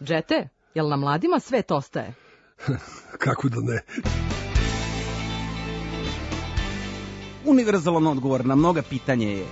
Džete, jel na mladima svet ostaje? Kako da ne? Univerzalan odgovor na mnoga pitanja je...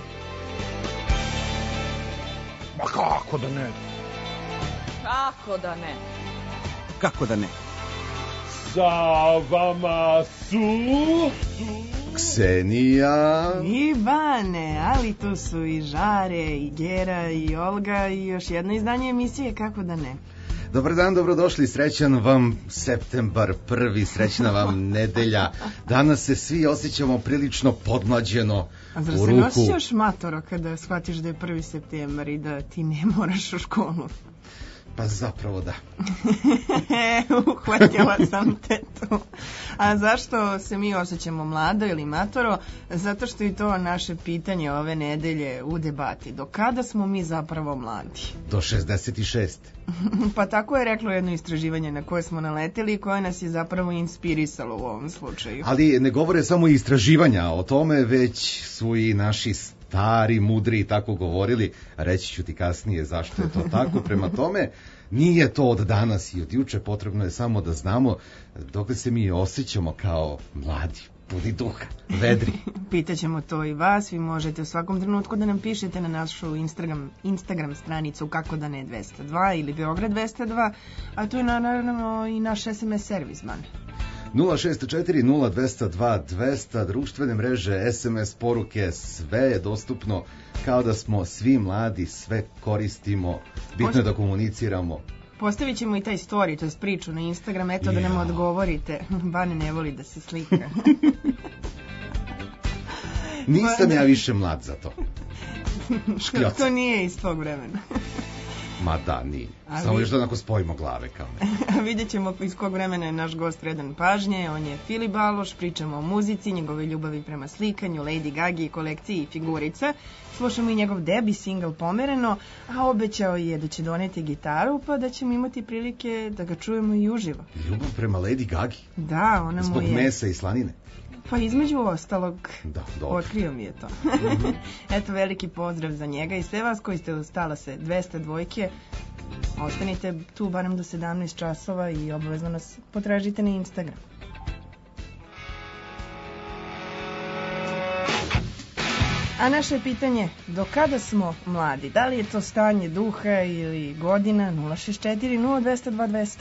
Ma kako da ne? Kako da ne? Kako da ne? Sa vama su... Ksenija... Ivane, ali tu su i Žare, i Gera, i Olga, i još jedno izdanje emisije, kako da ne? Dobar dan, dobrodošli, srećan vam septembar 1, srećna vam nedelja. Danas se svi osjećamo prilično podmlađeno u ruku. A zar se ne osjećaš matoro kada shvatiš da je 1. septembar i da ti ne moraš u školu? Pa zapravo da. Uhvatila sam te tu. A zašto se mi osjećamo mlado ili matoro? Zato što je to naše pitanje ove nedelje u debati. Do kada smo mi zapravo mladi? Do 66. Pa tako je reklo jedno istraživanje na koje smo naleteli i koje nas je zapravo inspirisalo u ovom slučaju. Ali ne govore samo istraživanja o tome, već su i naši stari, mudri i tako govorili. Reći ću ti kasnije zašto je to tako. Prema tome, nije to od danas i od juče, potrebno je samo da znamo dokle se mi osjećamo kao mladi, puni duha, vedri. Pitaćemo to i vas, vi možete u svakom trenutku da nam pišete na našu Instagram stranicu kako da ne 202 ili Beograd 202, a tu je naravno i naš SMS servis, man. 064 0202 200, društvene mreže, SMS poruke, sve je dostupno, kao da smo svi mladi, sve koristimo, bitno je da komuniciramo. Postavit ćemo i taj story, to je priču na Instagram, eto da nam odgovorite. Bane ne voli da se slika. Nisam ja više mlad za to. Škljoc. To nije iz tvog vremena. Ma da, nije. Samo još da onako spojimo glave kao ne. Vidjet ćemo iz kog vremena je naš gost vredan pažnje. On je Filip Baloš, pričamo o muzici, njegove ljubavi prema slikanju, Lady Gagi, kolekciji i figurica. Slušamo i njegov debi single Pomereno, a obećao je da će doneti gitaru, pa da ćemo imati prilike da ga čujemo i uživo. Ljubav prema Lady Gagi? Da, ona mu je... Zbog mesa i slanine? Pa između ostalog, da, otkrio mi je to. Eto, veliki pozdrav za njega i sve vas koji ste ostala se 202. Ostanite tu barem do 17 časova i obavezno nas potražite na Instagram. A naše pitanje, do kada smo mladi? Da li je to stanje duha ili godina? 064 0202 200.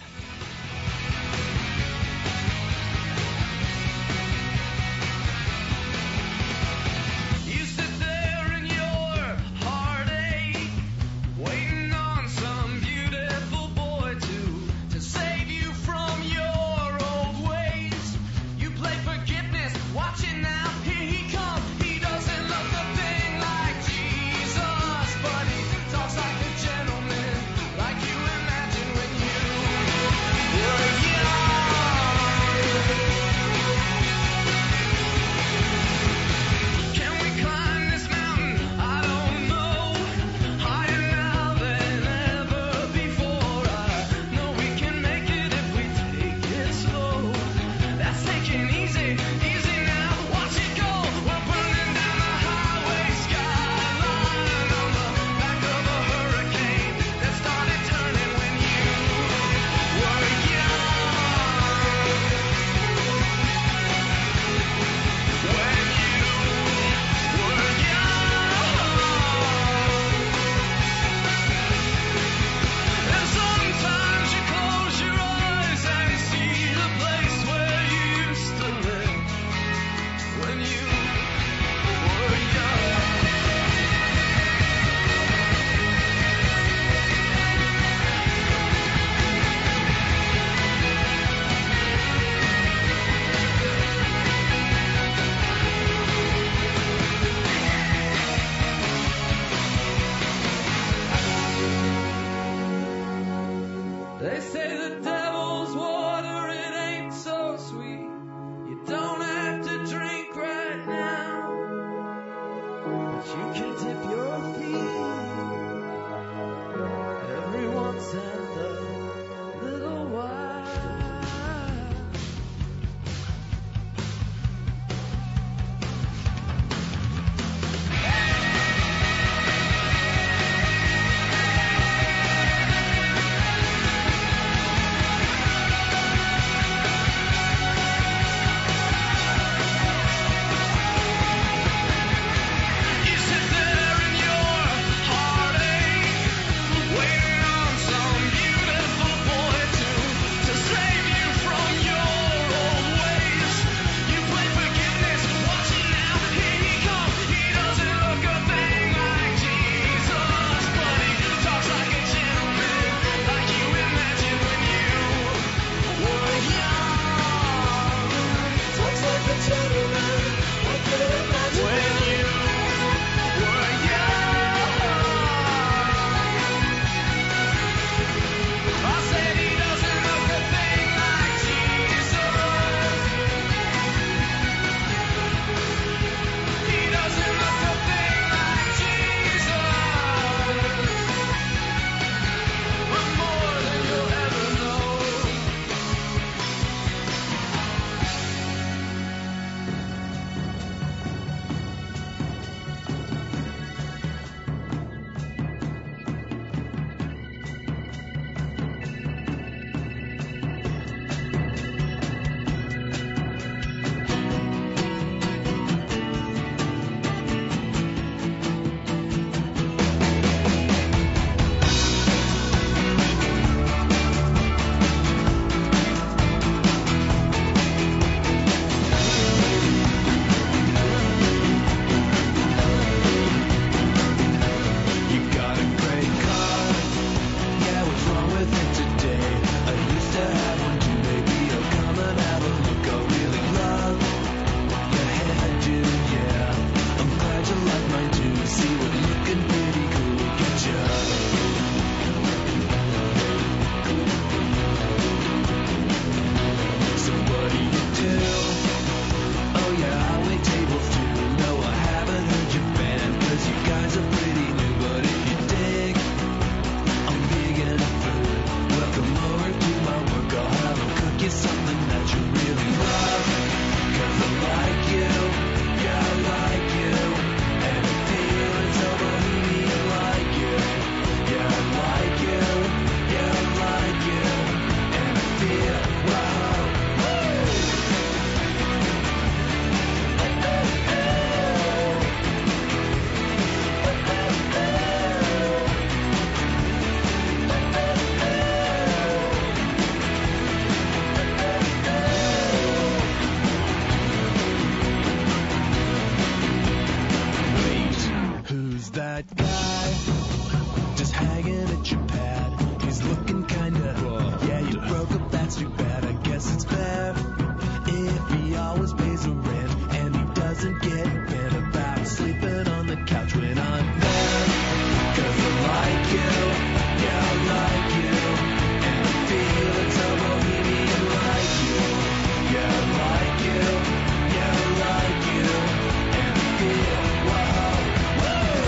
gets too bad, I guess it's fair. If he always pays the rent and he doesn't get bent about sleeping on the couch when I'm there. 'Cause I like you, yeah, I like you, and I feel it's a bohemian like you. Yeah, I like you, yeah, I like you, and I feel, wow, whoa.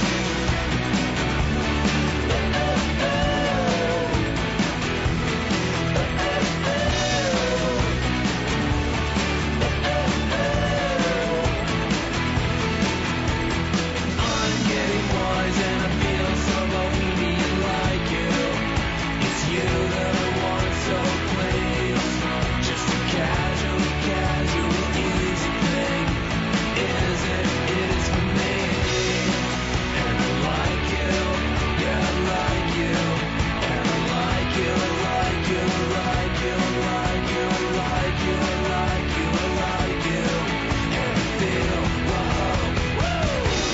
I'm getting wise and I feel so bohemian like you. It's you that I want, so please. Just a casual, easy thing. Is it? It is for me. And I like you, yeah, I like you. And I like you, I like you, I like you, I like you, I like you, I like you, I like you. And I feel, wow, woo!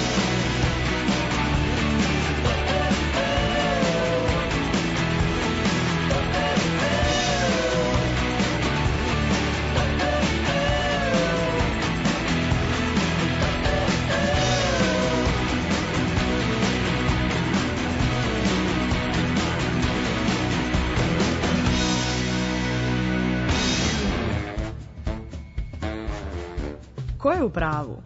Ko je u pravu?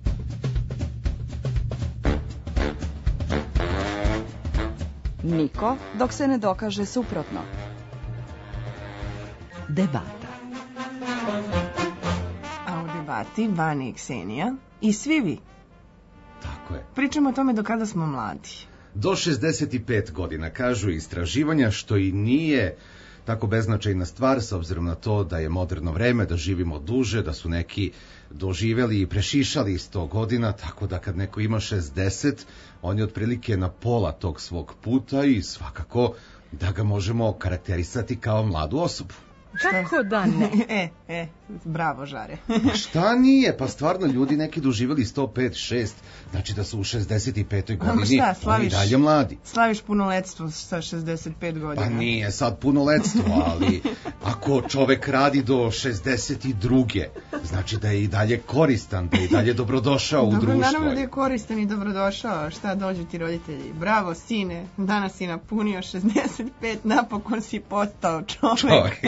Niko dok se ne dokaže suprotno. Debata. A u debati Vani i Ksenija i svi vi. Tako je. Pričamo o tome do kada smo mladi. Do 65 godina, kažu istraživanja, što i nije tako beznačajna stvar, s obzirom na to da je moderno vreme, da živimo duže, da su neki doživeli i prešišali 100 godina, tako da kad neko ima 60, on je otprilike na pola tog svog puta i svakako da ga možemo karakterisati kao mladu osobu. Kako da ne? Bravo, Žare. Pa šta nije? Pa stvarno ljudi neki doživjeli 105-6, znači da su u 65. godini oni dalje mladi. Slaviš punoletstvo sa 65 godina. Pa nije sad punoletstvo, ali ako čovek radi do 62. znači da je i dalje koristan, da je i dalje dobrodošao u društvo. Dobro, naravno da je koristan i dobrodošao. Šta dođu ti roditelji? Bravo, sine, danas si napunio 65, napokon si postao čovek.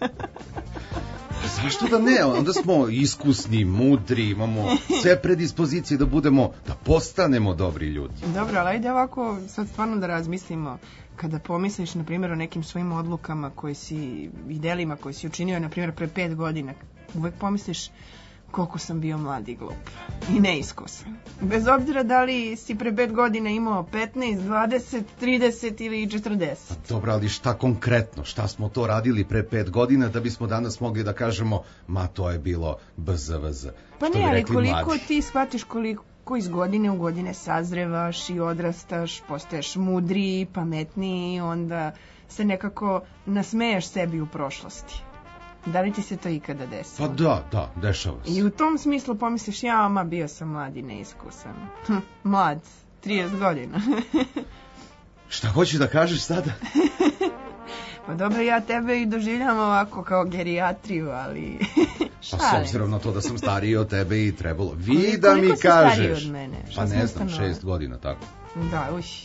Zašto da ne? Onda smo iskusni, mudri, imamo sve predispozicije da postanemo dobri ljudi. Dobro, ali ajde ovako sad stvarno da razmislimo. Kada pomisliš, na primjer, o nekim svojim odlukama i delima koje si učinio, na primjer, pre 5 godina, uvek pomisliš koliko sam bio mlad i glup i neiskusan. Bez obzira da li si pre 5 godina imao 15, 20, 30 ili 40. Dobro, ali šta konkretno? Šta smo to radili pre 5 godina da bismo danas mogli da kažemo ma to je bilo bzvz? Pa ne, ali koliko ti shvatiš koliko iz godine u godine sazrevaš i odrastaš, postaješ mudriji, pametniji, onda se nekako nasmeješ sebi u prošlosti. Da li ti se to ikada desilo? Pa da, dešava se. I u tom smislu pomisliš, bio sam mlad i neiskusan. Mlad, 30 godina. Šta hoćeš da kažeš sada? Pa dobro, ja tebe i doživljam ovako kao gerijatriju, ali... Pa s obzirom na to da sam stariji od tebe i trebalo... Vi da mi kažeš. Koliko si stariji od mene? Pa ne znam, 6 godina, tako. Da,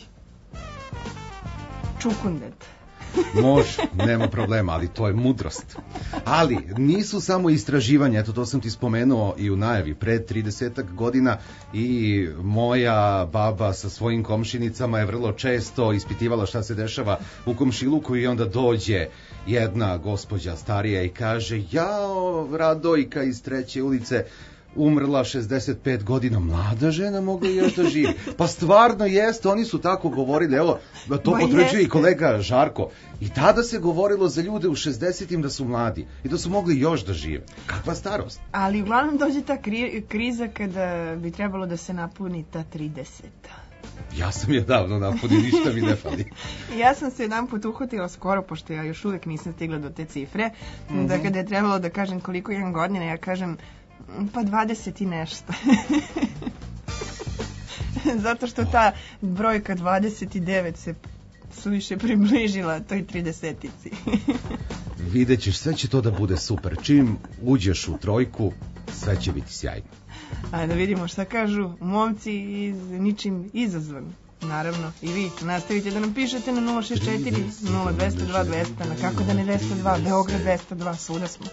čukundet. Može, nema problema, ali to je mudrost. Ali nisu samo istraživanja, eto to sam ti spomenuo i u najavi, pre 30 godina i moja baba sa svojim komšinicama je vrlo često ispitivala šta se dešava u komšiluku i onda dođe jedna gospođa starija i kaže, jao, Radojka iz 3. ulice, umrla 65 godina, mlada žena mogla još da živi. Pa stvarno jeste, oni su tako govorili, evo, to potvrđuje i kolega Žarko. I tada se govorilo za ljude u 60-im da su mladi i da su mogli još da žive. Kakva starost? Ali uglavnom dođe ta kriza kada bi trebalo da se napuni ta 30. Ja sam je davno napunio, ništa mi ne fali. Ja sam se jedan put uhvatila skoro, pošto ja još uvek nisam stigla do te cifre, da kada je trebalo da kažem koliko imam godina, ja kažem pa 20 i nešto. Zato što ta brojka 29 se suviše približila toj 30-ici. Vidjet ćeš, sve će to da bude super. Čim uđeš u trojku, sve će biti sjajno. Ajde da vidimo šta kažu momci iz Ničim izazvan. Naravno, i vi nastavite da nam pišete na 064 0202 200, na kako da ne 202, Beograd 202, svuda smo.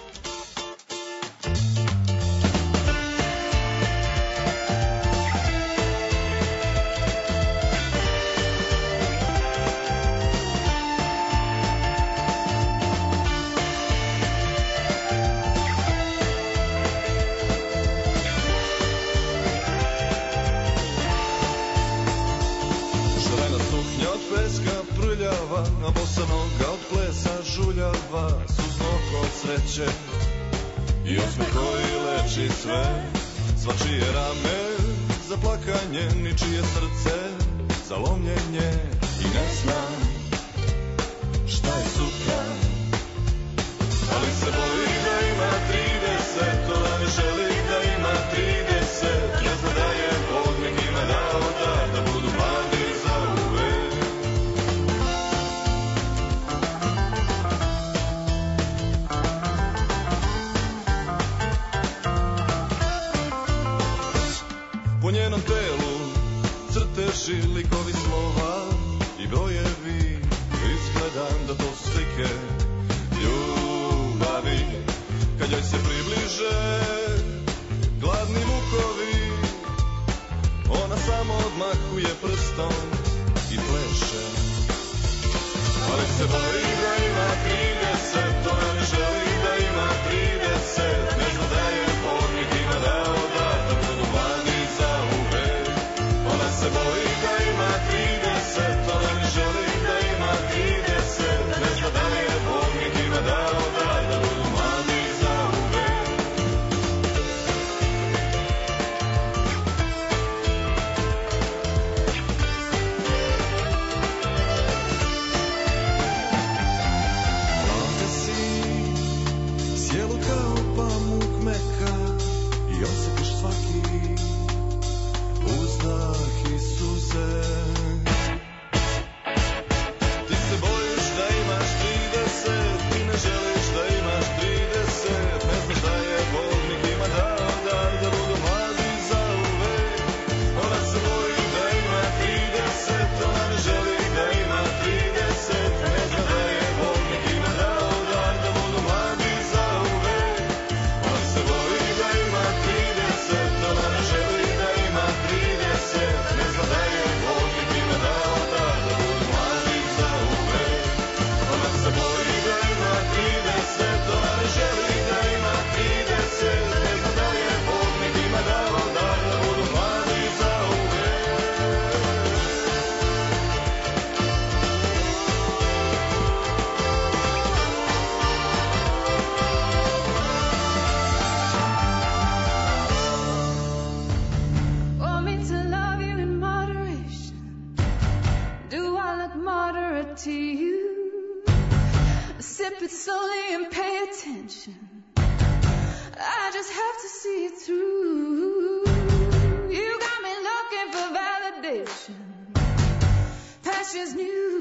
A bosa noga od plesa žuljava, suzno oko sreće i osmeh koji leči sve. Svačije rame za plakanje, ničije srce za lomljenje. I ne znam šta je sutra, ali se boji da ima 30, ona ne želi da ima 30. Ne zna da je Bog nekima dao dar da budu mladi za uvek. Po njenom telu crteži, likovi slova i brojevi. Izgledam da to su slike ljubavi. Kad joj se približe gladni mukovi, ona samo odmahuje prstom i pleše. Ali se boji da ima 30, ona ne želi da ima 30. Ne zna da je Bog nekima dao dar da budu mladi za uvek. Ona se boji da ima 30, ona ne želi da ima 30. Ne zna da je Bog nekima dao dar da budu mladi za uvek. Mlade si, sjelo kao pamuk meka i osjetiš svaki uzdah i suze. Ti se bojiš da imaš 30, ti ne želiš da imaš 30. Ne znaš da je Bog nekima dao dar da budu mladi za uvek. Ona se boji da ima 30, ona ne želi da ima 30. Ne zna da je Bog nekima dao dar da budu mladi za uvek. Ona se boji da ima 30, ona ne želi da ima 30. Ne zna da je Bog nekima dao dar da budu mladi za uvek. Ona se boji da ima 30, ona ne želi da ima 30. Ne zna da je Bog nekima dao dar da budu mladi za uvek. Want me to love you in moderation? Do I look moderate to you? Sip it slowly and pay attention. I just have to see it through. You got me looking for validation. Passion's new.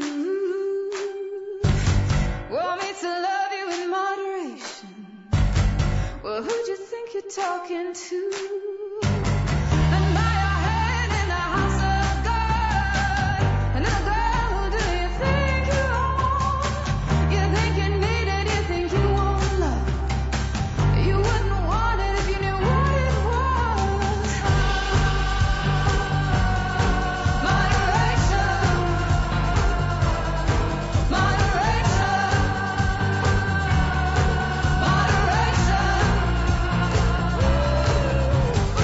Want me to love you in moderation? Well, who'd you think you're talking to? And by your head in the house of God. And a girl, who do you think you are? You think you need it, you think you want love. You wouldn't want it if you knew what it was. Moderation. Moderation. Moderation.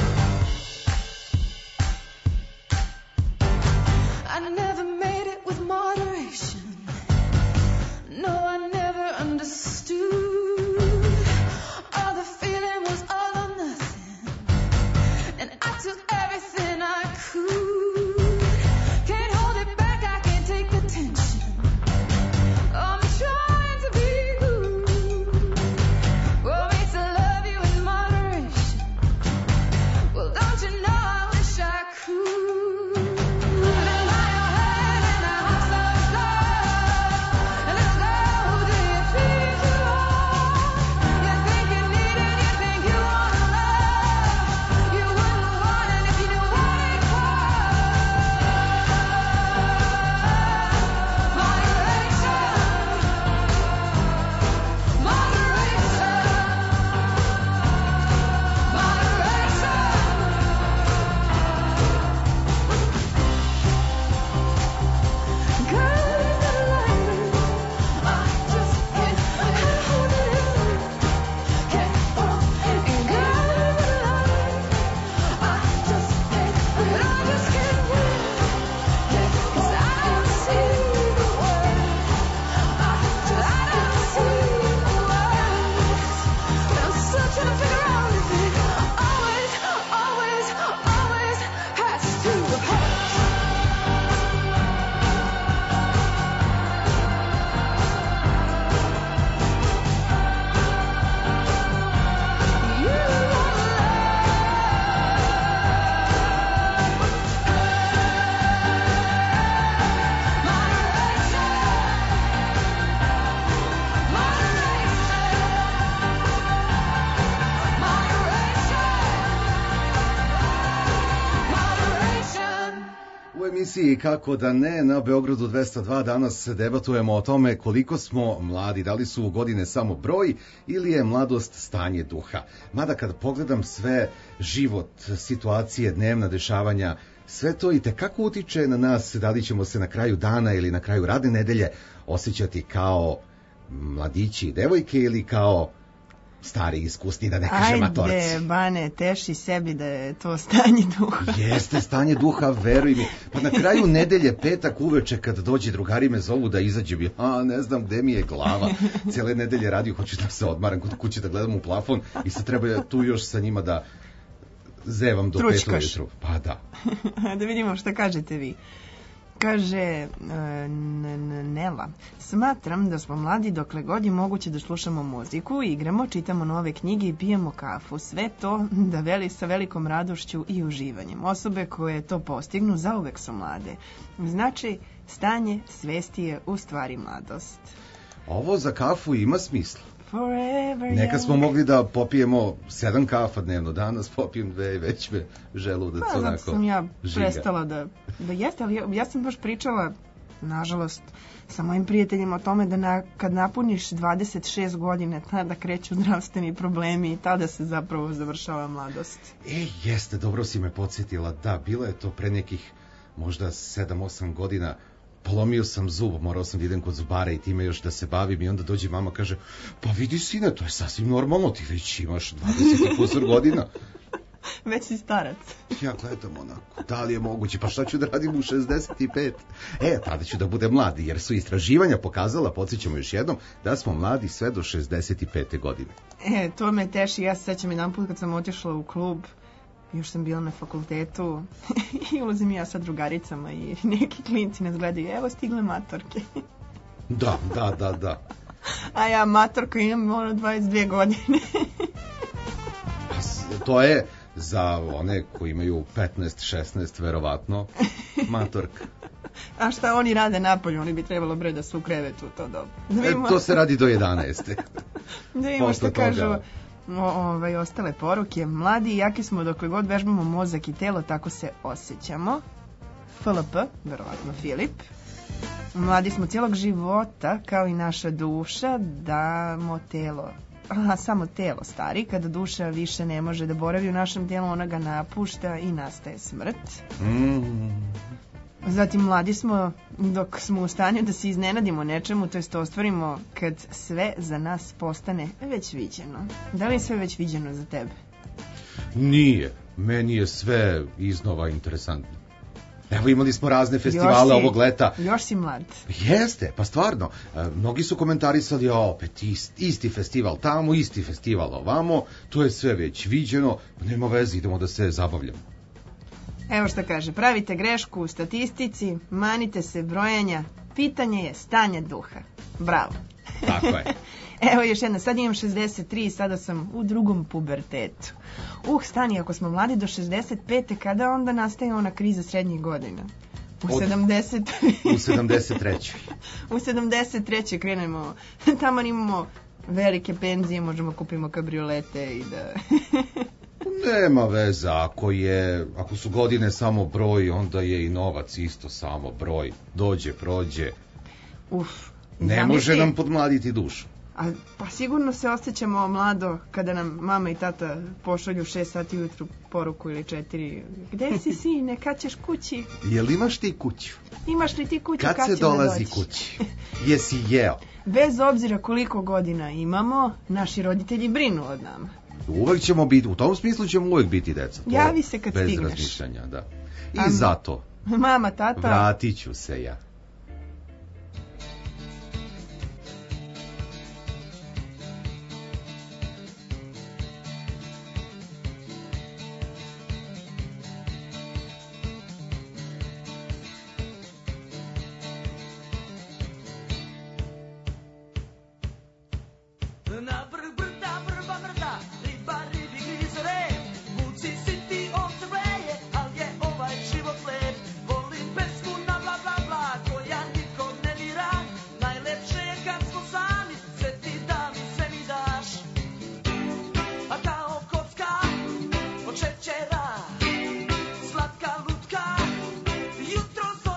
emisiji Kako da ne na Beogradu 202 danas debatujemo o tome koliko smo mladi, da li su godine samo broj ili je mladost stanje duha. Mada kad pogledam sve život, situacije, dnevna dešavanja, sve to i tekako utiče na nas da li ćemo se na kraju dana ili na kraju radne nedelje osjećati kao mladići i devojke ili kao stari iskusni, da ne kažem matorci. Ajde, Bane, teši sebi da je to stanje duha. Jeste stanje duha, veruj mi. Pa na kraju nedelje, petak uveče, kad dođe drugari me zovu da izađem, ne znam gde mi je glava. Cijele nedelje radio, hoću da se odmaram kod kuće, da gledam u plafon i sad treba tu još sa njima da zevam do 5 ujutru. Pa da. Da vidimo šta kažete vi. Kaže Nela, smatram da smo mladi dokle god je moguće da slušamo muziku, igramo, čitamo nove knjige i pijemo kafu. Sve to da veli sa velikom radošću i uživanjem. Osobe koje to postignu zauvek su mlade. Znači, stanje svesti je u stvari mladost. Ovo za kafu ima smisla. Forever Nekad smo mogli da popijemo 7 kafa dnevno, danas popijem 2 i već me želudac onako žiga. Zato sam ja prestala da jeste, ali ja sam baš pričala, nažalost, sa mojim prijateljima o tome da kad napuniš 26 godina, tada kreću zdravstveni problemi i tada se zapravo završava mladost. Jeste, dobro si me podsjetila, da, bilo je to pre nekih možda 7-8 godina. Polomio sam zub, morao sam da idem kod zubara i time još da se bavim i onda dođe mama kaže, pa vidi sine, to je sasvim normalno, ti već imaš 20 kusur godina. Već si starac. Ja gledam onako, da li je moguće, pa šta ću da radim u 65? Tada ću da budem mladi, jer su istraživanja pokazala, podsjećamo još jednom, da smo mladi sve do 65. godine. To me teši, ja se sećam jedan put kad sam otišla u klub, još sam bila na fakultetu i ulazim ja sa drugaricama i neki klinci nas gledaju, evo stigle matorke. Da. A ja matorka imam 22 godine. To je za one koji imaju 15-16 verovatno matorka. A šta oni rade napolju? Oni bi trebalo bre da su u krevetu, to dobro. To se radi do 11. Da imamo što kažu ostale poruke. Mladi i jaki smo dokle god vežbamo mozak i telo, tako se osjećamo. FLP, verovatno Filip. Mladi smo cijelog života, kao i naša duša, damo telo. Samo telo stari, kada duša više ne može da boravi u našem telu, ona ga napušta i nastaje smrt. Zatim mladi smo dok smo u stanju da se iznenadimo nečemu, to jest ostvarimo kad sve za nas postane već viđeno. Da li je sve već viđeno za tebe? Nije. Meni je sve iznova interesantno. Evo imali smo razne festivale ovog leta. Još si mlad. Jeste, pa stvarno. Mnogi su komentarisali, opet isti festival tamo, isti festival ovamo, to je sve već viđeno, nema veze, idemo da se zabavljamo. Evo šta kaže, pravite grešku u statistici, manite se brojanja, pitanje je stanje duha. Bravo. Tako je. Evo još jedna, sad imam 63, sada sam u drugom pubertetu. Stani, ako smo mladi do 65. kada onda nastaje ona kriza srednjih godina? U 73. U 73. krenemo, tamo imamo velike penzije, možemo kupimo kabriolete i da... Nema veze, ako su godine samo broj, onda je i novac isto samo broj. Dođe, prođe. Ne može nam podmladiti dušu. Pa sigurno se osjećamo mlado kada nam mama i tata pošalju 6 sati ujutru poruku ili 4. Gde si sine, kad ćeš kući? Jel imaš ti kuću? Imaš li ti kuću, kad se dolazi kući? Jesi jeo? Bez obzira koliko godina imamo, naši roditelji brinu od nama. Uvek ćemo biti, u tom smislu ćemo uvek biti deca. Javi se kad stigneš. Bez razmišljanja, da. I zato mama, tata, vratit ću se ja. Jutro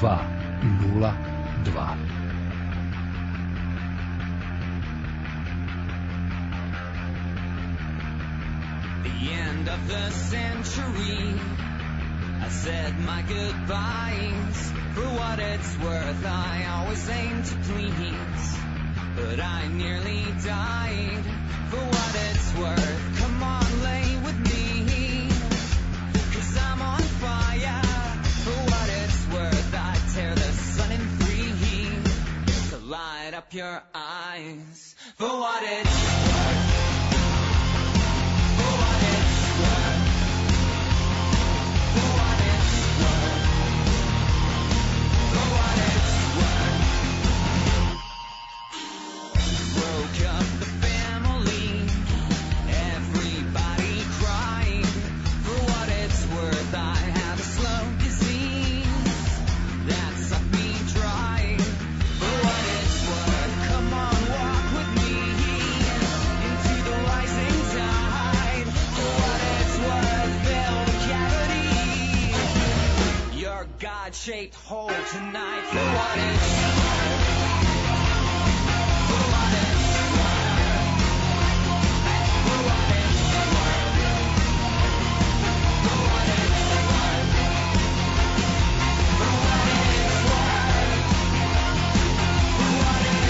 202. The end of the century, I said my goodbyes. For what it's worth, I always aim to please, but I nearly died. For what it's worth, come on, lay with me, 'cause I'm on fire. For what it's worth, I tear the sun in three to light up your eyes. For what it's worth. For what it's worth. For what it's worth. For what it's worth. Broke up the family, everybody cried. For what it's worth, I have a slow disease that sucked me dry. For what it's worth, come on, walk with me into the rising tide. For what it's worth, fill the cavity, your God-shaped hole tonight. For what it's worth. For what it's worth. For what it's worth. For what it's worth. For what it's worth. For what it's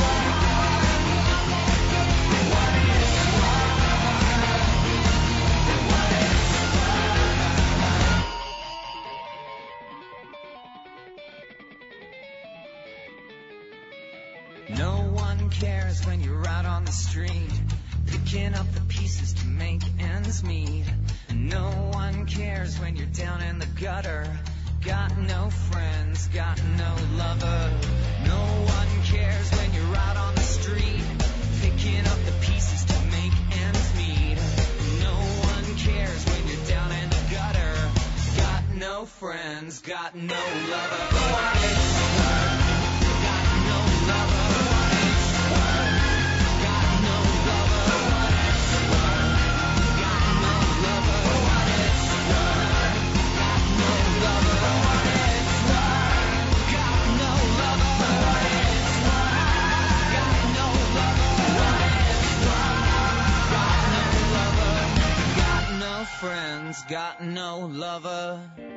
No one cares when you're out on the street, picking up the pieces to make ends meet. No one cares when you're down in the gutter, got no friends, got no lover. No one cares when you're out on the street, picking up the pieces to make ends meet. No one cares when you're down in the gutter, got no friends, got no lover. For what it's worth, got no lover. For what it's worth, got no lover. For what it's worth, got no lover. For what it's worth, got no lover. For what it's worth, got no lover. For what it's worth, got no lover. For what it's worth, got no lover. Got no friends, got no lover.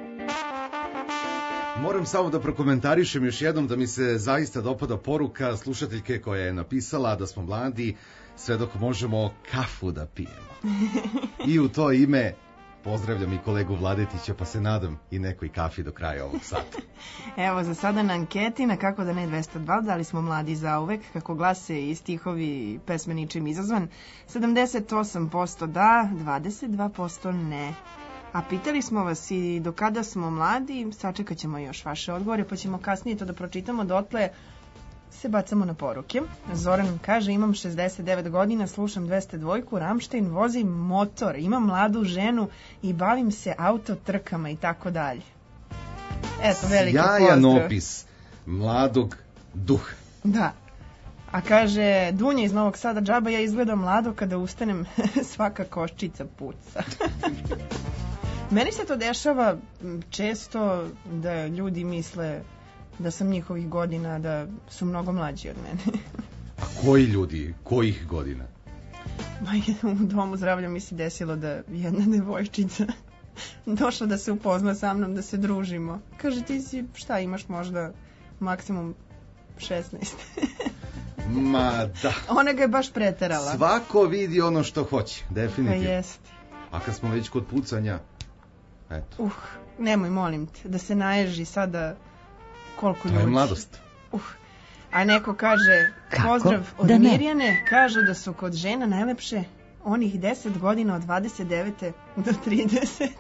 Moram samo da prokomentarišem još jednom da mi se zaista dopada poruka slušateljke koja je napisala da smo mladi sve dok možemo kafu da pijemo. I u to ime pozdravljam i kolegu Vladetića, pa se nadam i nekoj kafi do kraja ovog sata. Evo, za sada na anketi na Kako da ne 202, da li smo mladi zauvek, kako glase i stihovi pesme ničim izazvan, 78% da, 22% ne. A pitali smo vas i do kada smo mladi, sačekat ćemo još vaše odgovore, pa ćemo kasnije to da pročitamo, dotle se bacamo na poruke. Zoran kaže, imam 69 godina, slušam 202, Ramštajn, vozim motor, imam mladu ženu i bavim se autotrkama i tako dalje. Eto, veliki pozdrav. Jajan opis mladog duha. Da. A kaže, Dunja iz Novog Sada, džaba, ja izgledam mlado, kada ustanem svaka koščica puca. Meni se to dešava često da ljudi misle da sam njihovih godina, da su mnogo mlađi od mene. A koji ljudi, kojih godina? U domu zdravlja mi se desilo da jedna devojčica došla da se upozna sa mnom, da se družimo. Kaže, ti si, šta imaš, možda maksimum 16. Ma da. Ona ga je baš preterala. Svako vidi ono što hoće, definitivno. Pa jest. A kad smo već kod pucanja, eto. Nemoj, molim te, da se naježi sada koliko ljudi. To je mladost. A neko kaže, pozdrav od Mirjane, kažu da su kod žena najlepše onih 10 godina od 29. do 30.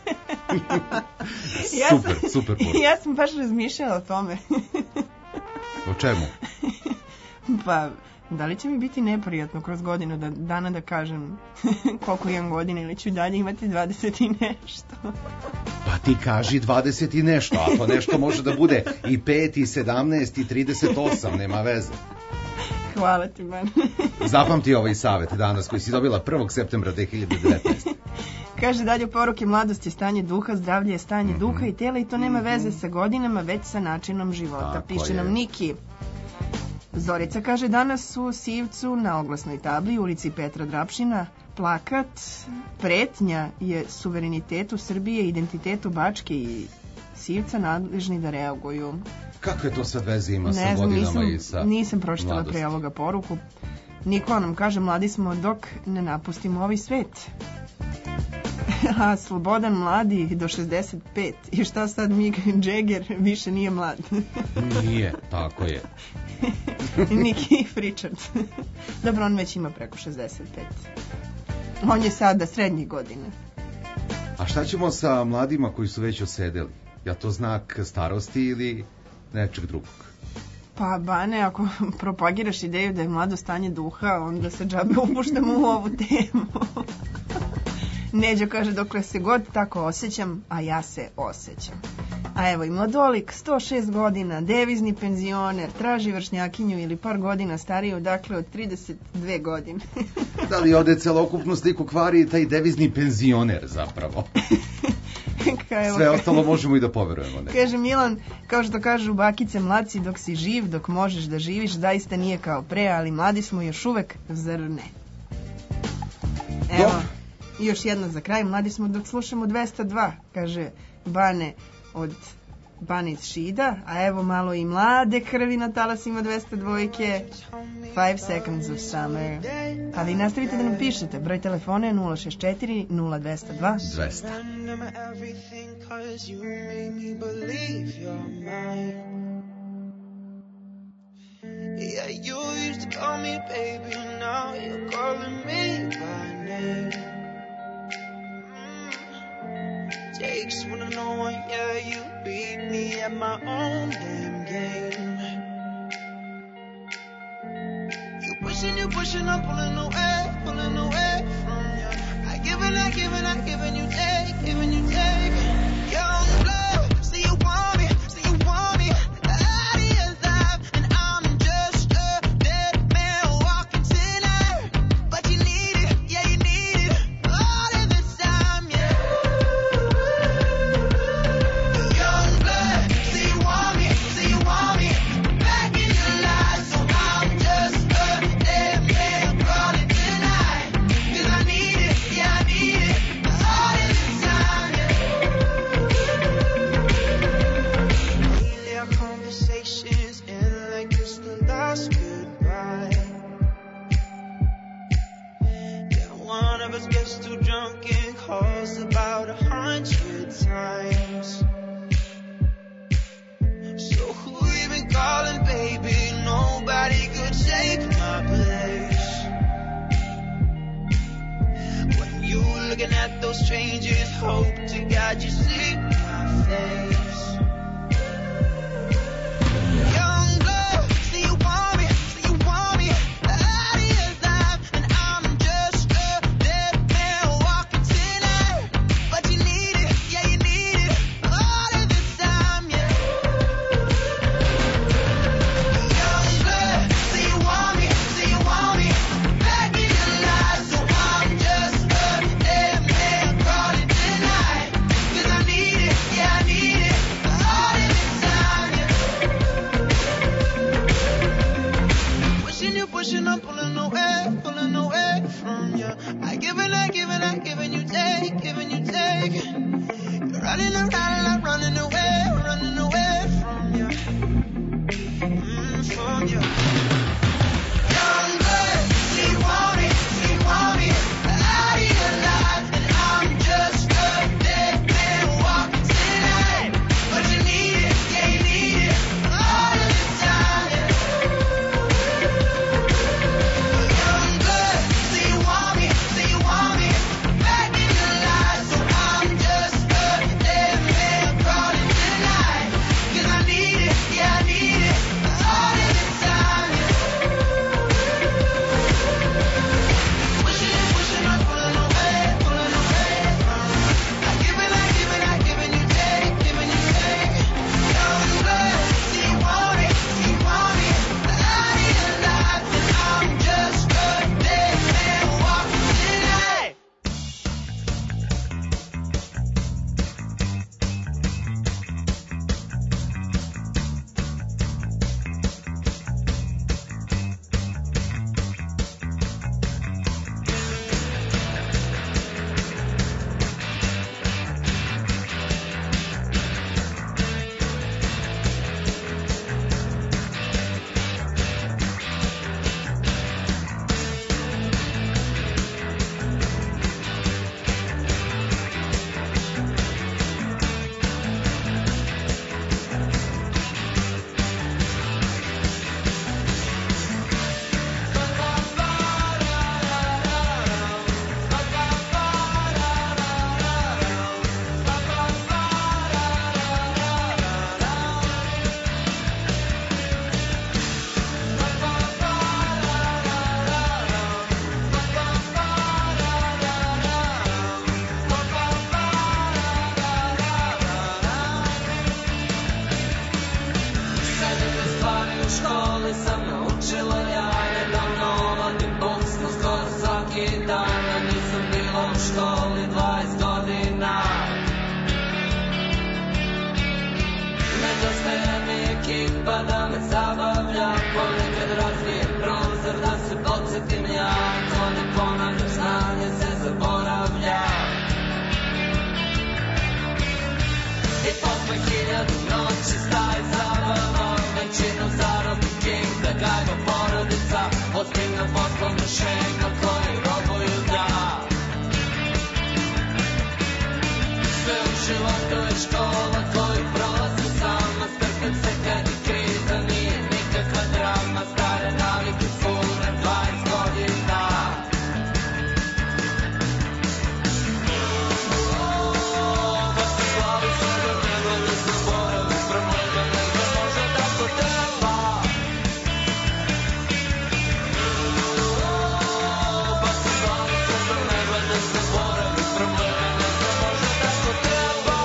Super poruka. Ja sam baš razmišljala o tome. O čemu? Pa, da li će mi biti neprijatno kroz godinu dana da kažem koliko imam godina ili ću dalje imati 20 i nešto? Pa ti kaži 20 i nešto, a to nešto može da bude i 5 i 17 i 38, nema veze. Hvala ti, man. Zapamti ovaj savjet danas koji si dobila 1. septembra 2019. Kaže dalje u poruke, mladost je stanje duha, zdravlje je stanje duha i tela i to nema veze sa godinama, već sa načinom života. Tako Piše je. nam Niki. Zorica kaže, danas u Sivcu na oglasnoj tabli u ulici Petra Drapšina plakat pretnja je suverenitetu Srbije, identitetu Bačke i Sivca nadležni da reaguju. Kakve to sad veze ima sa Ne znam, godinama i sa nisam pročitala mladosti? pre ovoga poruku. Nikola nam kaže, mladi smo dok ne napustimo ovaj svet. A Slobodan mladi do 65. I šta sad Mick Jagger više nije mlad. Nije, tako je. Nicky Richards. Dobro, on već ima preko 65. On je sada srednjih godina. A šta ćemo sa mladima koji su već osedeli? Ja to znak starosti ili nečeg drugog? Pa, Bane, ako propagiraš ideju da je mlado stanje duha, onda se džabe upuštamo u ovu temu. Neđo kaže, dokle se god tako osjećam, a ja se osjećam. A evo i mladolik, 106 godina, devizni penzioner, traži vršnjakinju ili par godina stariju, dakle od 32 godine. Da li ovde celokupnu sliku kvari taj devizni penzioner zapravo? Sve ostalo možemo i da poverujemo. Ne? Kaže Milan, kao što kažu bakice mladci, dok si živ, dok možeš da živiš, zaista nije kao pre, ali mladi smo još uvek, zar ne? Evo, i još jedna za kraj, mladi smo dok slušamo 202, kaže Bane od Bane iz Šida, a evo malo i mlade krvi na talasima 202-ke, 5 Seconds of Summer. Ali nastavite da nam pišete, broj telefona je 064 0202 200. Everything 'cause you made me believe you're mine. Yeah, you used to call me baby, now you're calling me by name. Takes one to know one, yeah, you beat me at my own damn game. You pushing, I'm pulling away from you. I giving, you take. Young blood, see you want me, out of your life, and I'm just a dead man walking tonight. But you need it, yeah, you need it, all of the time, yeah. Young blood, see you want me, back in your life, so I'm just a dead man crawling tonight. 'Cause I need it, yeah, I need it, all of the time, yeah. Lately our conversations end like it's the last goodbye. Yeah, one of us gets too drunk and calls about 100 times. So who you been calling, baby? Nobody could take my place. When you looking at those strangers, hope to God you see my face. Young blood, see you want me, out of your life, and I'm just a dead man walking tonight. But you need it, yeah, you need it, all of the time, yeah. Young blood, see you want me, back in your life, so I'm just a dead man crawling tonight. 'Cause I need it, yeah, I need it, all of the time, yeah. Pushing, I'm pulling away from you. I giving, you take. You're running around, I'm running away from you. From you. Young blood, see you want me, out of your life, and I'm just a dead man walking tonight. But you need it, yeah, you need it, all of the time, yeah. Young blood, see you want me, back in your life, so I'm just a dead man voli 20 godina. Nedostaje mi ekipa da me zabavlja, ponekad razbijem prozor da se podsjetim ja. To ne ponavljaš, znanje se zaboravlja. I posle 1000 noći staje zabava, većinom zarodni king, da gajba porodica, ozbiljna poslovna šema koji robuju da. Sve u životu je škola koju prolazi sama, strpim se kad je kriza, nije nikakva drama, stare navike fura 20 godina. Pa se slavi se da nema da zaboravi, promogane da može tako treba. Pa se slavi se da nema da zaboravi, promogane da može tako treba.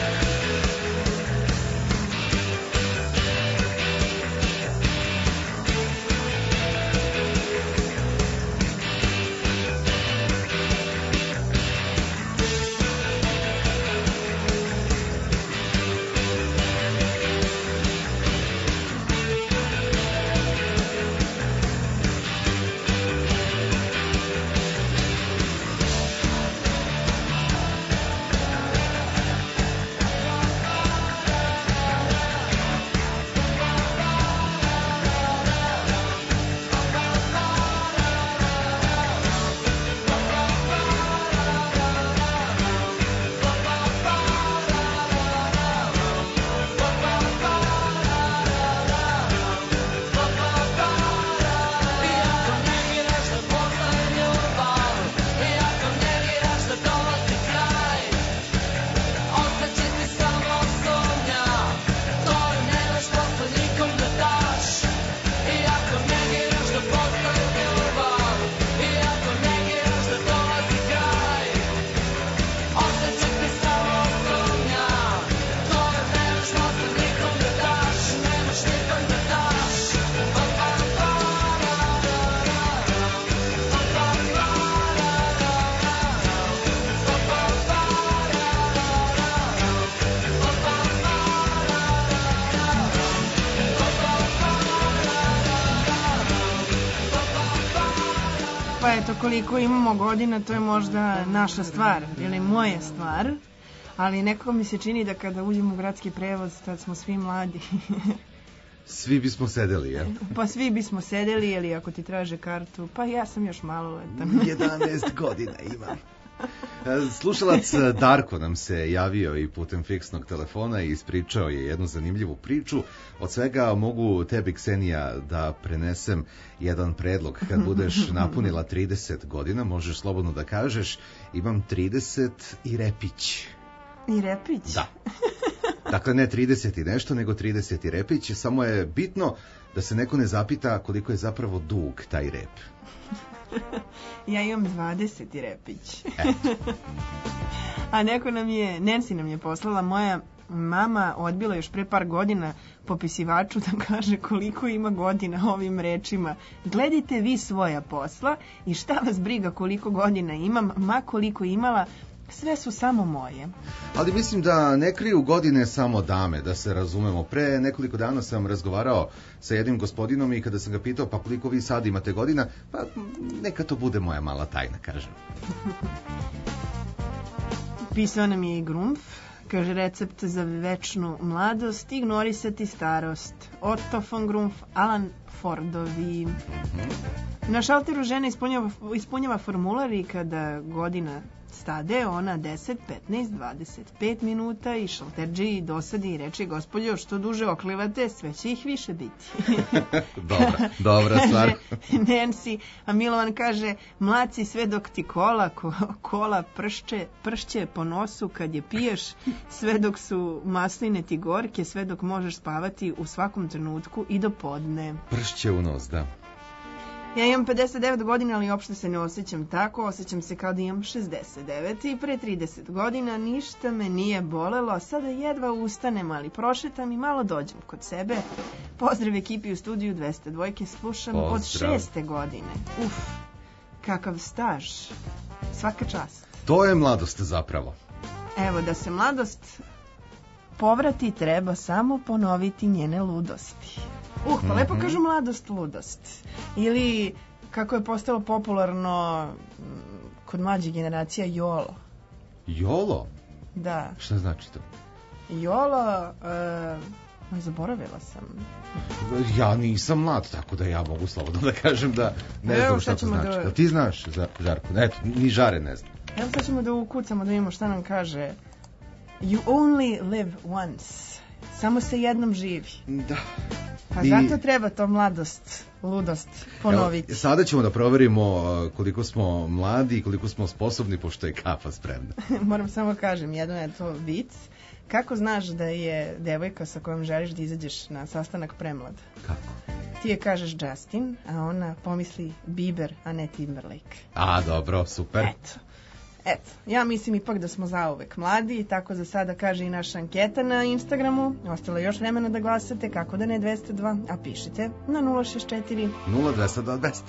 Pa eto, koliko imamo godina, to je možda naša stvar, ili moja stvar, ali nekako mi se čini da kada uđemo u gradski prevoz, tad smo svi mladi. Svi bismo sedeli, jel? Pa svi bismo sedeli, ili ako ti traže kartu, pa ja sam još maloletan. 11 godina imam. Slušalac Darko nam se javio i putem fiksnog telefona i ispričao je jednu zanimljivu priču. Od svega mogu tebi, Ksenija, da prenesem jedan predlog. Kad budeš napunila 30 godina, možeš slobodno da kažeš imam 30 i repić. I repić? Da. Dakle, ne 30 i nešto, nego 30 i repić. Samo je bitno da se neko ne zapita koliko je zapravo dug taj rep. Ja imam 20 i repić. A Nancy nam je poslala, moja mama odbila još pre par godina popisivaču da kaže koliko ima godina ovim rečima. Gledajte vi svoja posla i šta vas briga koliko godina imam, ma koliko imala, sve su samo moje. Ali mislim da ne kriju godine samo dame, da se razumemo. Pre nekoliko dana sam razgovarao sa jednim gospodinom i kada sam ga pitao pa koliko vi sad imate godina, pa neka to bude moja mala tajna, kažem. Pisao nam je i Grumf, kaže recept za večnu mladost, ignorisati starost. Otto von Grumf, Alan Fordovi. Na šalteru žena ispunjava formular i kada godina stade, ona 10, 15, 25 minuta i šalterđi dosadi i reče gospođo što duže oklivate, sve će ih više biti. Dobra stvar. Nancy, a Milovan kaže mlaci sve dok ti kola pršće po nosu kad je piješ, sve dok su masline ti gorke, sve dok možeš spavati u svakom trenutku i do podne. Pršće u nos, da. Ja imam 59 godina, ali uopšte se ne osjećam tako, osjećam se kao da imam 69 i pre 30 godina ništa me nije bolelo, sada jedva ustanem, ali prošetam i malo dođem kod sebe. Pozdrav ekipi u studiju 202, slušam od 6. godine. Uf, kakav staž, svaka čast. To je mladost zapravo. Evo, da se mladost povrati, treba samo ponoviti njene ludosti. Pa lepo kažu mladost, ludost. Ili, kako je postalo popularno kod mlađe generacija, YOLO. YOLO? Da. Šta znači to? YOLO, zaboravila sam. Ja nisam mlad, tako da ja mogu slobodno da kažem da ne znam šta to znači. Da... Ti znaš, Žarko? Eto, ni Žare ne znam. Evo sad ćemo da ukucamo da vidimo šta nam kaže. You only live once. Samo se jednom živi. Da. Pa zato treba to mladost, ludost ponoviti. Evo, sada ćemo da proverimo koliko smo mladi i koliko smo sposobni, pošto je kafa spremna. Moram samo kažem, jedno je to vic. Kako znaš da je devojka sa kojom želiš da izađeš na sastanak premlada? Kako? Ti je kažeš Justin, a ona pomisli Bieber, a ne Timberlake. A, dobro, super. Eto, ja mislim ipak da smo zauvek mladi, tako za sada kaže i naša anketa na Instagramu. Ostalo je još vremena da glasate, kako da ne 202, a pišite na 064 0202 200.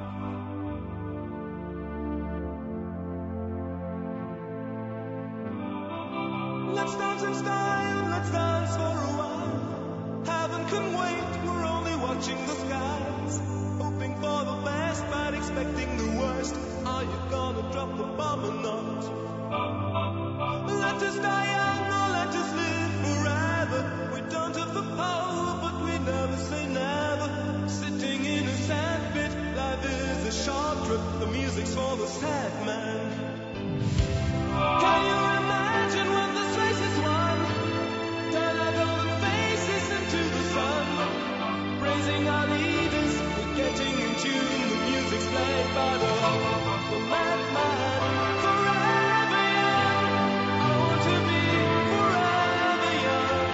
Let's dance in style, let's dance for a while. Heaven can wait, we're only watching the skies. Hoping for the best, but expecting the worst. Are you gonna drop the bomb or not? Let us die young or let us live forever. We don't have the power, but we never say never. Sitting in a sand pit, life is a short trip. The music's for the sad man. Can you imagine when this race is won? Turn our golden faces into the sun. Praising our leaders, we're getting in tune. The music's played by the madman. Forever young, I want to be forever young.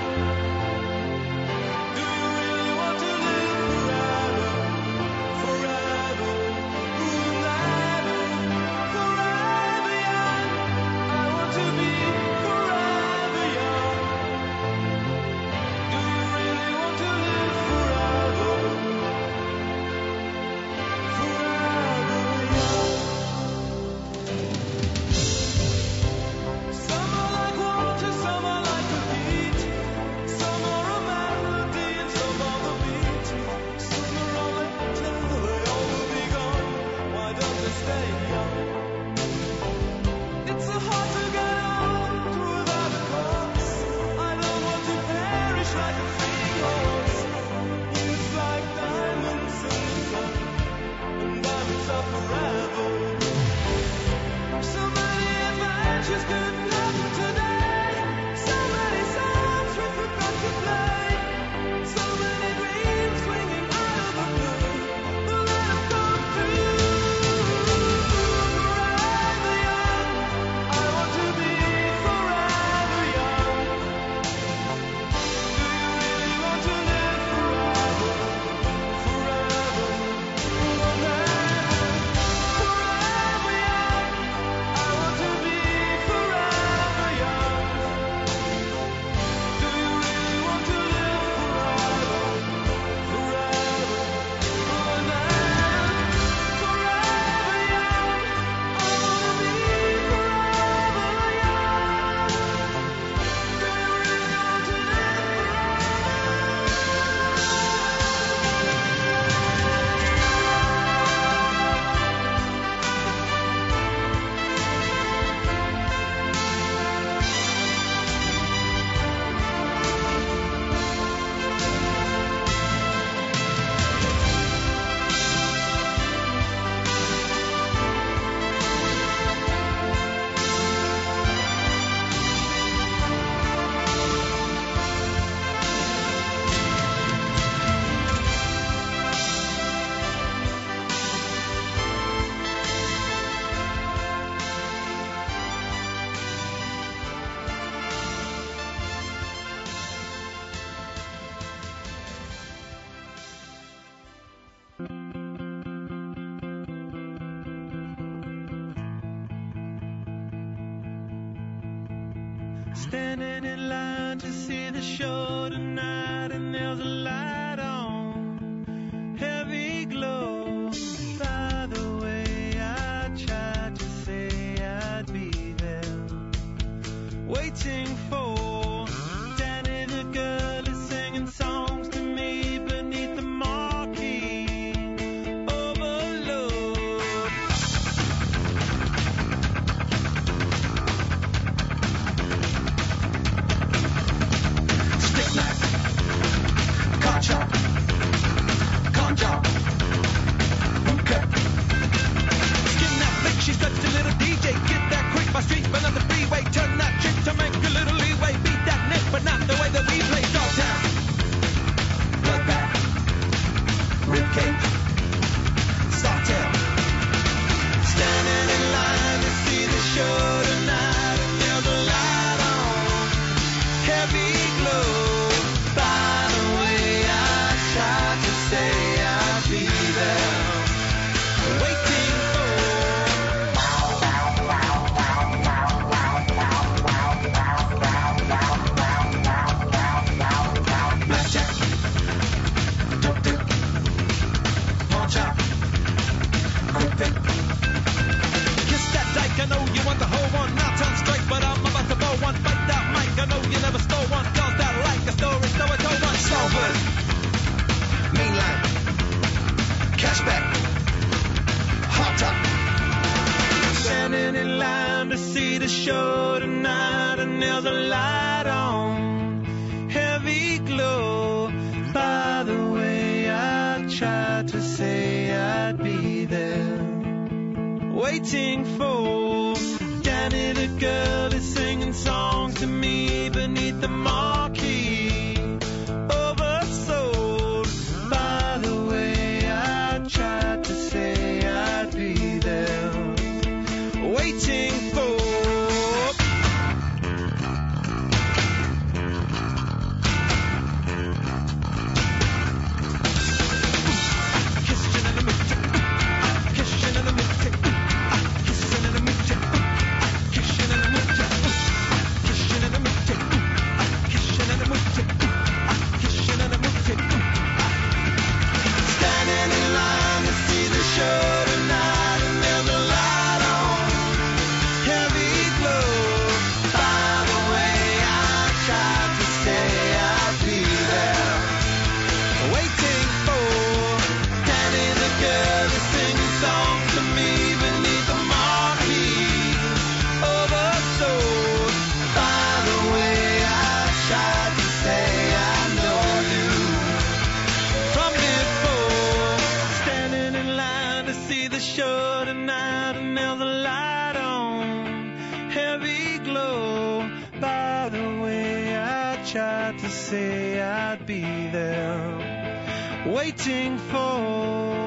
Do you really want to live forever? Forever, forever, forever young. I want to be forever young. Do you really want to live forever? Forever young. Some are like water, some are like a heat. Some are a melody and some are the beat. Sooner or later they all will be gone. Why don't they stay young? It's so hard to get old without a cause. I don't want to perish like a fleeing horse. Youth's like diamonds in the sun, and diamonds are forever. So many adventures couldn't happen today. So many songs we forgot to play. So many dreams swinging out of the blue. But let them come true. Forever young, I want to be forever young. Do you really want to live forever? Forever, forever, forever young. I want to be forever young. Do you really want to live forever? Forever, forever, forever young. I want to be forever young. Do you really want to live Standing in line to see the show tonight, and there's a light on, heavy glow. By the way, I tried to say I'd be waiting for. Danny the girl is singing songs to me beneath the marquee. Overload. Stick knife, car chop, con job, okay. Skin that flick, she's such a little DJ. Get that quick by street, but not the freeway. Turn that trick to make a little leeway. Beat that nick, but not the way that we play. Dogtown, bloodbath, ribcage, sawtail. Standing in line to see the show tonight, and there's a light on, heavy glow. By the way, I tried to say I'd be there, waiting for. Blackjack, dope dick, pawn chop, quick pick. Kiss that dyke, I know you want the whole one. Now turn straight, but I'm about to blow one. Fight that mic, I know you never stole one. Girls that like a story, so I told one. Snowbird, mainline, cashback, hot top. Standing in line to see the show tonight, and there's a light on, heavy glow. By the way, I tried to say I'd be there, waiting for. Danny the girl is singing songs to me beneath the marquee. Oversold. By the way, I tried to say I'd be there, waiting for. Kissing in the mood, kissing in the mood, kissing in the mood, kissing in the mood, kissing in the mood, kissing in the mood, kissing in the mood. Standing in line to see the show tonight, and there's a light on, heavy glow. By the way, I tried to say I'd be there, waiting for. Danny the girl is singing songs to me beneath the marquee. Oversold. By the way, I tried to say I know you from before. Standing in line to see the show tonight, and there's a light on, heavy glow. By the way, I tried to say I'd be there, waiting for.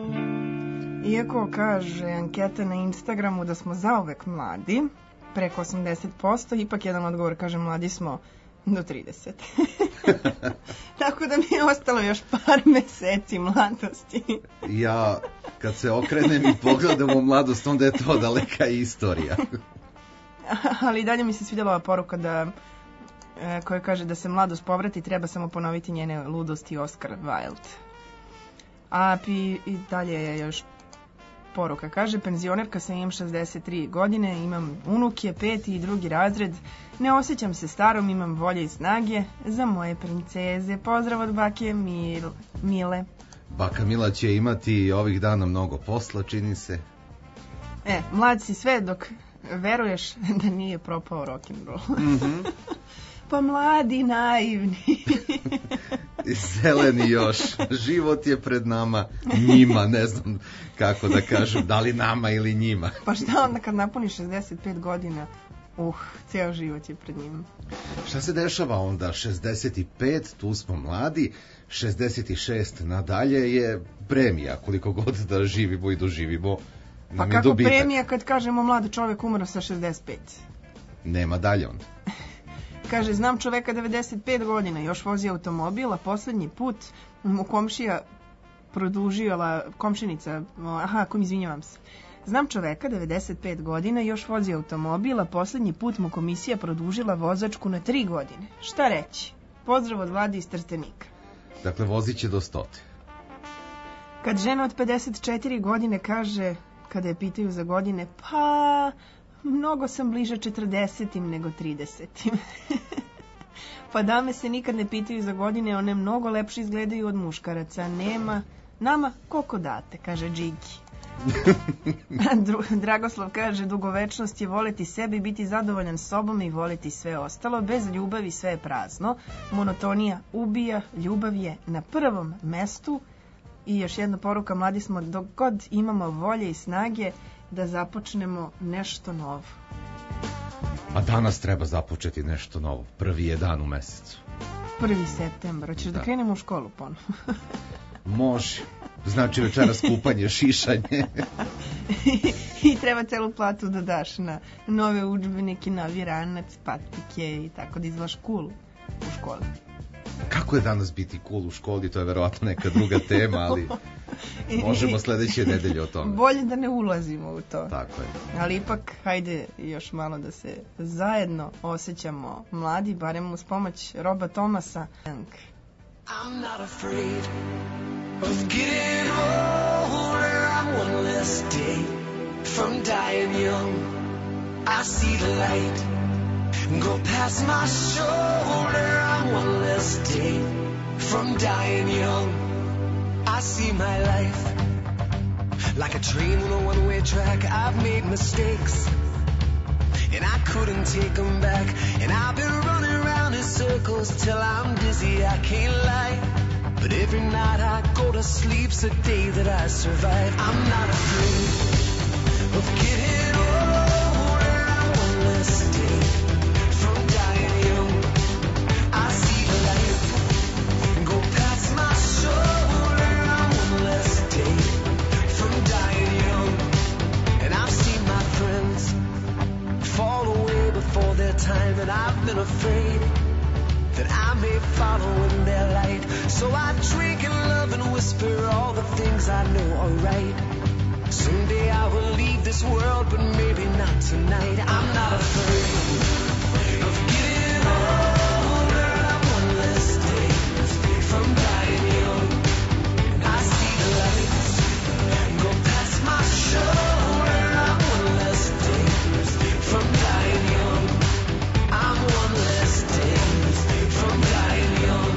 Iako kaže anketa na Instagramu da smo zauvek mladi, preko 80%, ipak jedan odgovor kaže mladi smo do 30. Tako da mi je ostalo još par meseci mladosti. Ja, kad se okrenem i pogledam u mladost, onda je to daleka istorija. Ali i dalje mi se svidjela ova poruka da koja kaže da se mladost povrati, treba samo ponoviti njene ludosti Oscar Wilde. A i dalje je još poruka. Kaže, penzionerka sam, imam 63 godine, imam unuke, 5. i 2. razred, ne osjećam se starom, imam volje i snage za moje princeze. Pozdrav od bake Mile. Baka Mila će imati ovih dana mnogo posla, čini se. Mlad si sve dok veruješ da nije propao rock'n'roll. Mhm. Pa mladi, naivni. Zeleni još. Život je pred nama, njima, ne znam kako da kažem, da li nama ili njima. Pa šta onda kad napuniš 65 godina? Ceo život je pred njima. Šta se dešava onda? 65, tu smo mladi, 66 nadalje je premija, koliko god da živimo i doživimo. Pa kako dobitak. Premija kad kažemo mlad čovjek umro sa 65? Nema dalje onda. Kaže, znam čoveka 95 godina, još vozi automobil, a posljednji put mu komšija produžila, komšinica, izvinjavam se. Znam čoveka 95 godina, još vozi automobil, a posljednji put mu komisija produžila vozačku na 3 godine. Šta reći? Pozdrav od Vladi iz Trstenika. Dakle, vozit će do 100. Kad žena od 54 godine kaže, kada je pitaju za godine, pa Mnogo sam bliže 40-im nego 30-im. Pa dame se nikad ne pitaju za godine, one mnogo lepše izgledaju od muškaraca. Nema nama koliko date, kaže Džiki. Dragoslav kaže, dugovečnost je voleti sebe i biti zadovoljan sobom i voleti sve ostalo. Bez ljubavi sve je prazno. Monotonija ubija, ljubav je na prvom mestu. I još jedna poruka, mladi smo dok god imamo volje i snage da započnemo nešto novo. A danas treba započeti nešto novo. Prvi je dan u mesecu. 1. septembar. Hoćeš da krenemo u školu ponovno? Može. Znači večeras kupanje, šišanje. I treba celu platu da daš na nove udžbenike, na viranac, patike i tako da izlaš cool u školi. Kako je danas biti cool u školi, to je verovatno neka druga tema, ali možemo sledeće nedelje o tome. Bolje da ne ulazimo u to. Tako je. Ali ipak, hajde još malo da se zajedno osjećamo mladi, barem uz pomoć Roba Thomasa. I'm not afraid of getting older. I'm one less day from dying young. I see the light go past my shoulder. I'm one less day from dying young. I see my life like a train on a one-way track. I've made mistakes and I couldn't take them back. And I've been running around in circles till I'm dizzy, I can't lie. But every night I go to sleep's a day that I survive. I'm not afraid of getting older. I'm one less day from dying young. I see the light go past my shoulder. I'm one less day from dying young. And I've seen my friends fall away before their time, and I've been afraid that I may follow in their light. So I drink and love and whisper all the things I know are right. Someday I will leave this world, but maybe not tonight. I'm not afraid of getting older. I'm one less day from dying young. I see the lights go past my shoulder. I'm one less day from dying young. I'm one less day from dying young.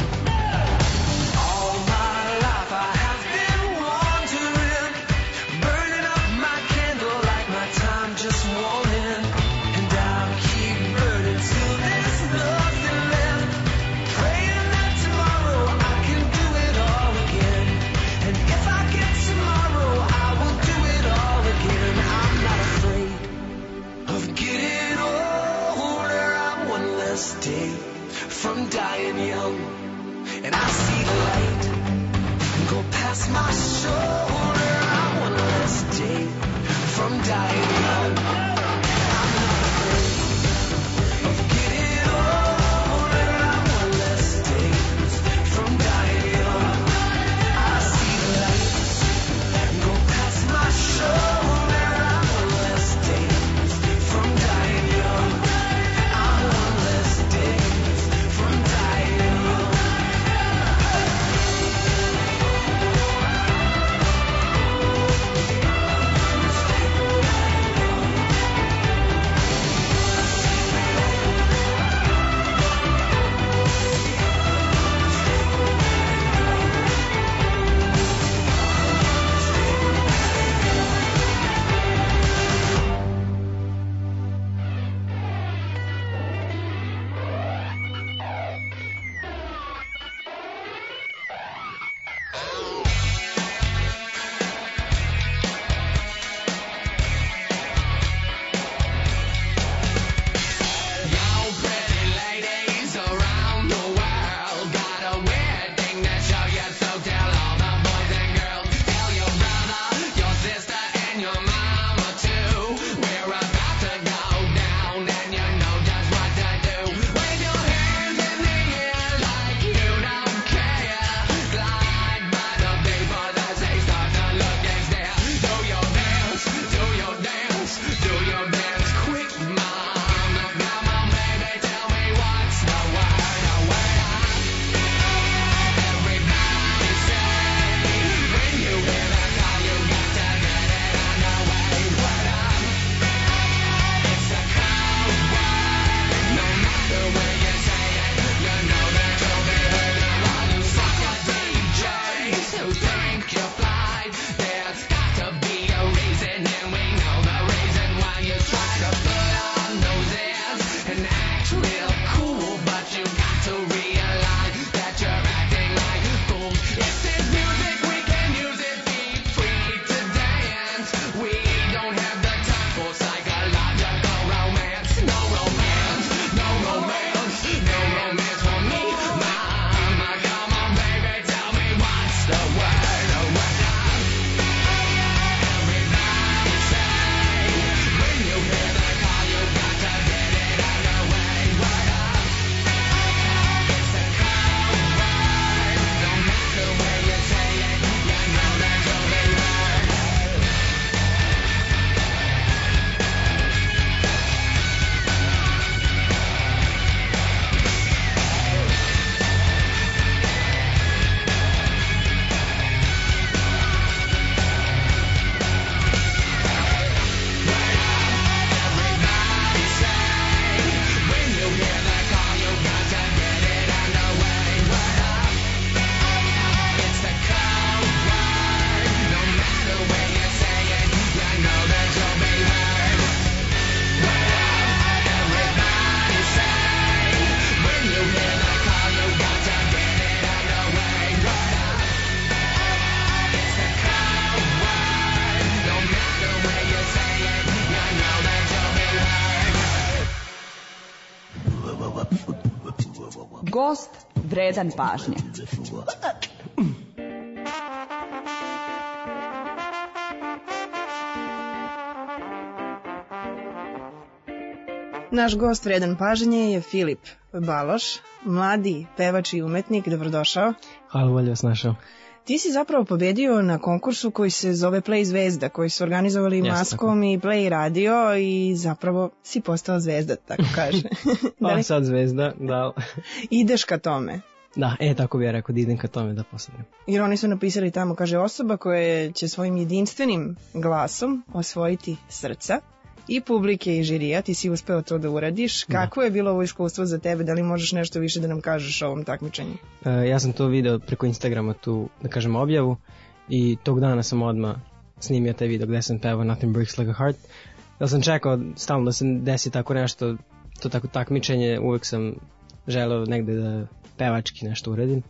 All my life I have been wandering, burning up my candle like my time just won't end. And I'll keep burning till there's nothing left, praying that tomorrow I can do it all again. And if I get tomorrow, I will do it all again. I'm not afraid of getting older. I'm one less day from dying young. And I see the light go past my shoulder. I'm one less day from dying young. I'm not afraid of getting older. I'm one less day from dying young. I see the light go past my shoulder. I'm one less day from dying young. I'm one less day from dying young. Gost vredan pažnje. Naš gost vredan pažnje je Filip Baloš, mladi pevač i umetnik. Dobrodošao. Hvala, bolje vas našao. Ti si zapravo pobedio na konkursu koji se zove Play Zvezda, koji su organizovali Jeste, Maskom tako. i Play Radio i zapravo si postao zvezda, tako kaže. Da li Sad zvezda, da. ideš ka tome? Da, tako bi ja rekao da idem ka tome da postavljam. Jer oni su napisali tamo, kaže, osoba koja će svojim jedinstvenim glasom osvojiti srca i publike i žirija. Ti si uspeo to da uradiš. Kako je bilo ovo iskustvo za tebe? Da li možeš nešto više da nam kažeš o ovom takmičenju? Ja sam to video preko Instagrama, tu, da kažem, objavu, i tog dana sam odmah snimio taj video gde sam pevao Nothing Breaks Like a Heart. Ja sam čekao stalno da se desi tako nešto, to tako takmičenje, uvek sam želeo negde da pevački nešto uradim.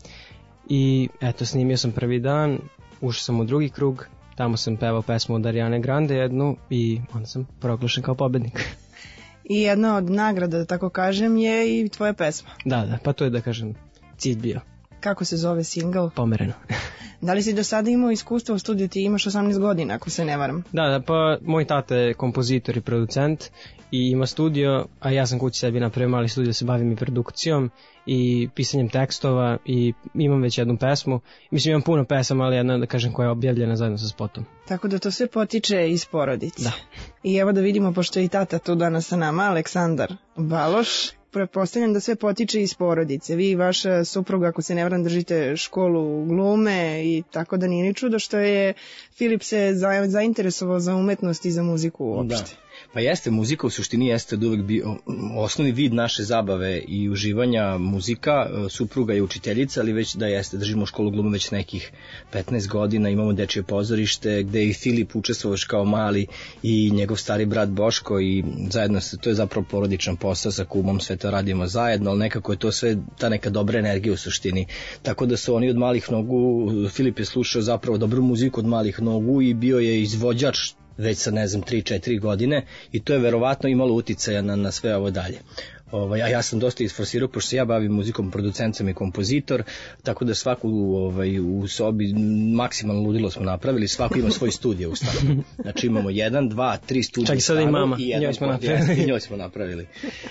I eto, snimio sam prvi dan, ušao sam u drugi krug, tamo sam pevao pesmu od Ariane Grande jednu i onda sam proglašen kao pobednik. I jedna od nagrada, da tako kažem, je i tvoja pesma. Da, pa to je, da kažem, cilj bio. Kako se zove single? Pomereno. Da li si do sada imao iskustvo u studiju? Ti imaš 18 godina, ako se ne varam. Da, pa moj tata je kompozitor i producent i ima studio, a ja sam kući sebi napravio mali studio da se bavim i produkcijom i pisanjem tekstova i imam već jednu pesmu. Mislim, imam puno pesama, ali jedna, da kažem, koja je objavljena zajedno sa spotom. Tako da to sve potiče iz porodice. Da. I evo da vidimo, pošto je i tata tu danas sa nama, Aleksandar Baloš, pretpostavljam da sve potiče iz porodice. Vi i vaša supruga, ako se ne varam, držite školu glume i tako da nije ni čudo što je Filip se zainteresovao za umetnost i za muziku uopšte. Da. Pa jeste, muzika u suštini jeste od uvek bio osnovni vid naše zabave i uživanja muzika. Supruga je učiteljica, ali već da jeste, držimo školu glume već nekih 15 godina, imamo dečije pozorište gde je i Filip učestvovao kao mali i njegov stari brat Boško i zajedno to je zapravo porodičan posao sa kumom, sve to radimo zajedno, ali nekako je to sve ta neka dobra energija u suštini. Tako da su oni od malih nogu, Filip je slušao zapravo dobru muziku od malih nogu i bio je izvođač već sa, ne znam, 3-4 godine i to je verovatno imalo uticaja na sve ovo dalje. A ja sam dosta isforsirao, pošto se ja bavim muzikom, producent sam i kompozitor, tako da svaku u sobi maksimalno ludilo smo napravili, svako ima svoj studio u stanu. Znači imamo 1, 2, 3 studija u stanu i jedan podcast, i njoj smo napravili.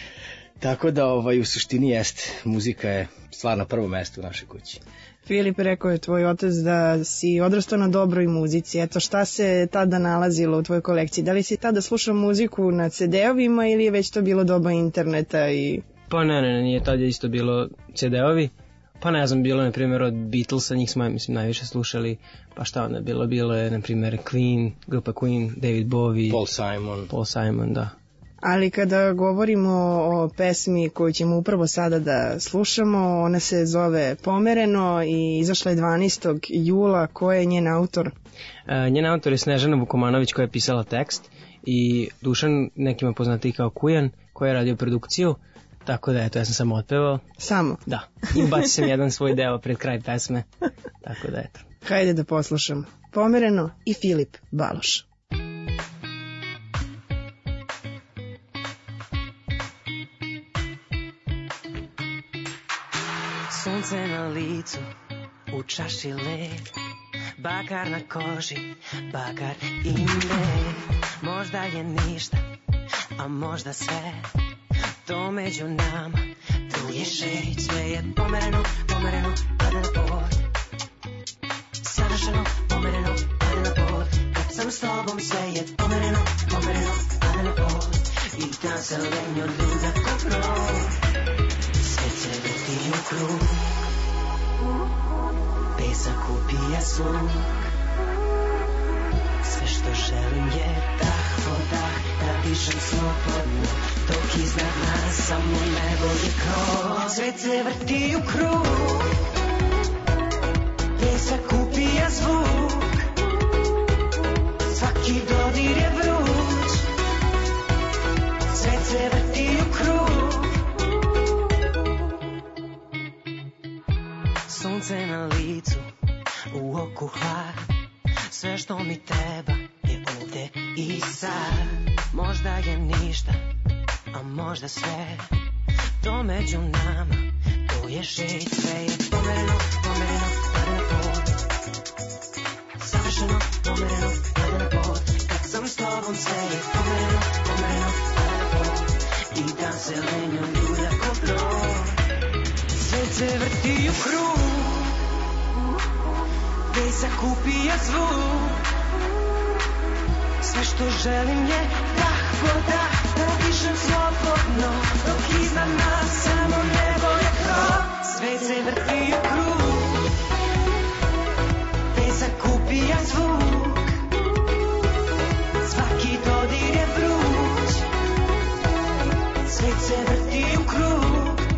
Tako da u suštini jeste, muzika je stvar na prvo mesto u našoj kući. Filip, rekao je tvoj otac da si odrastao na dobroj muzici. Eto, šta se tada nalazilo u tvojoj kolekciji? Da li si tada slušao muziku na CD-ovima ili je već to bilo doba interneta? Pa ne, nije tada isto bilo CD-ovi. Pa ne znam, bilo je, na primjer, od Beatlesa, njih smo, mislim, najviše slušali. Pa šta onda bilo je, na primjer, Queen, grupa Queen, David Bowie, Paul Simon, da. Ali kada govorimo o pesmi koju ćemo upravo sada da slušamo, ona se zove Pomereno i izašla je 12. jula. Ko je njen autor? Njen autor je Snežana Vukomanović, koja je pisala tekst, i Dušan, nekima poznati kao Kujan, koji je radio produkciju, tako da eto, ja sam samo otpevao. Samo? Da, i bacio sam jedan svoj deo pred kraj pesme, tako da eto. Hajde da poslušamo Pomereno i Filip Baloš. Sunce na licu, u čaši led, bakar na koži, bakar i med. Možda je ništa, a možda sve, to među nama, tu je šeć. Sve je pomereno, pomereno, pada na pod. Savršeno, pomereno, pada na pod. Kad sam s tobom, sve je pomereno, pomereno, pada na pod. I dan se lenjo ljuda ko brod. Svet se vrti u krug, pesak upija zvuk. Sve što želim je dah po dah, da dišem slobodno, dok iznad nas samo nebo je krov. Svet se vrti u krug, pesak upija zvuk. Svaki dodir je vruć, svet se vrti u krug. Sunce na licu, u oku hlad, sve što mi treba je ovde i sad. Možda je ništa, a možda sve, to među nama, to čuješ i sve je pomereno, pomereno, pada na pod. Savršeno, pomereno, pada na pod. Kad sam s tobom sve je pomereno, pomereno, pada na pod. I dan se lenjo ljulja ko brod. Svet se vrti u krug, pesak upija zvuk. Sve što želim je dah po dah, da dišem slobodno, dok iznad nas samo nebo je krov. Svet se vrti u krug, pesak upija zvuk. Svaki dodir je vruć, svet se vrti u krug.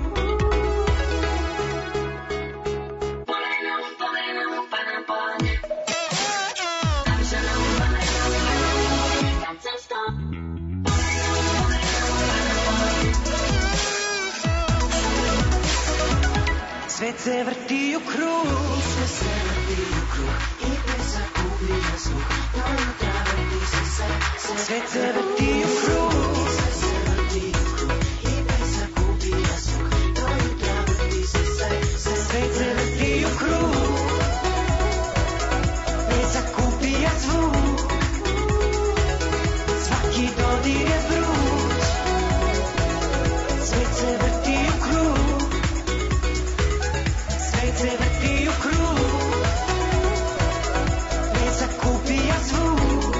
Svet se vrti u krug, sve se vrti u krug, i pesak ubija zvuk, no unutra vrti se sve. Svet se vrti u krug, sve se vrti u krug, i pesak ubija zvuk, no unutra vrti se sve. Svet se vrti u krug, pesak ubija zvuk. Svaki dodir je vruć, svet se vrti u krug. Svet se vrti u krug, pesak upija zvuk.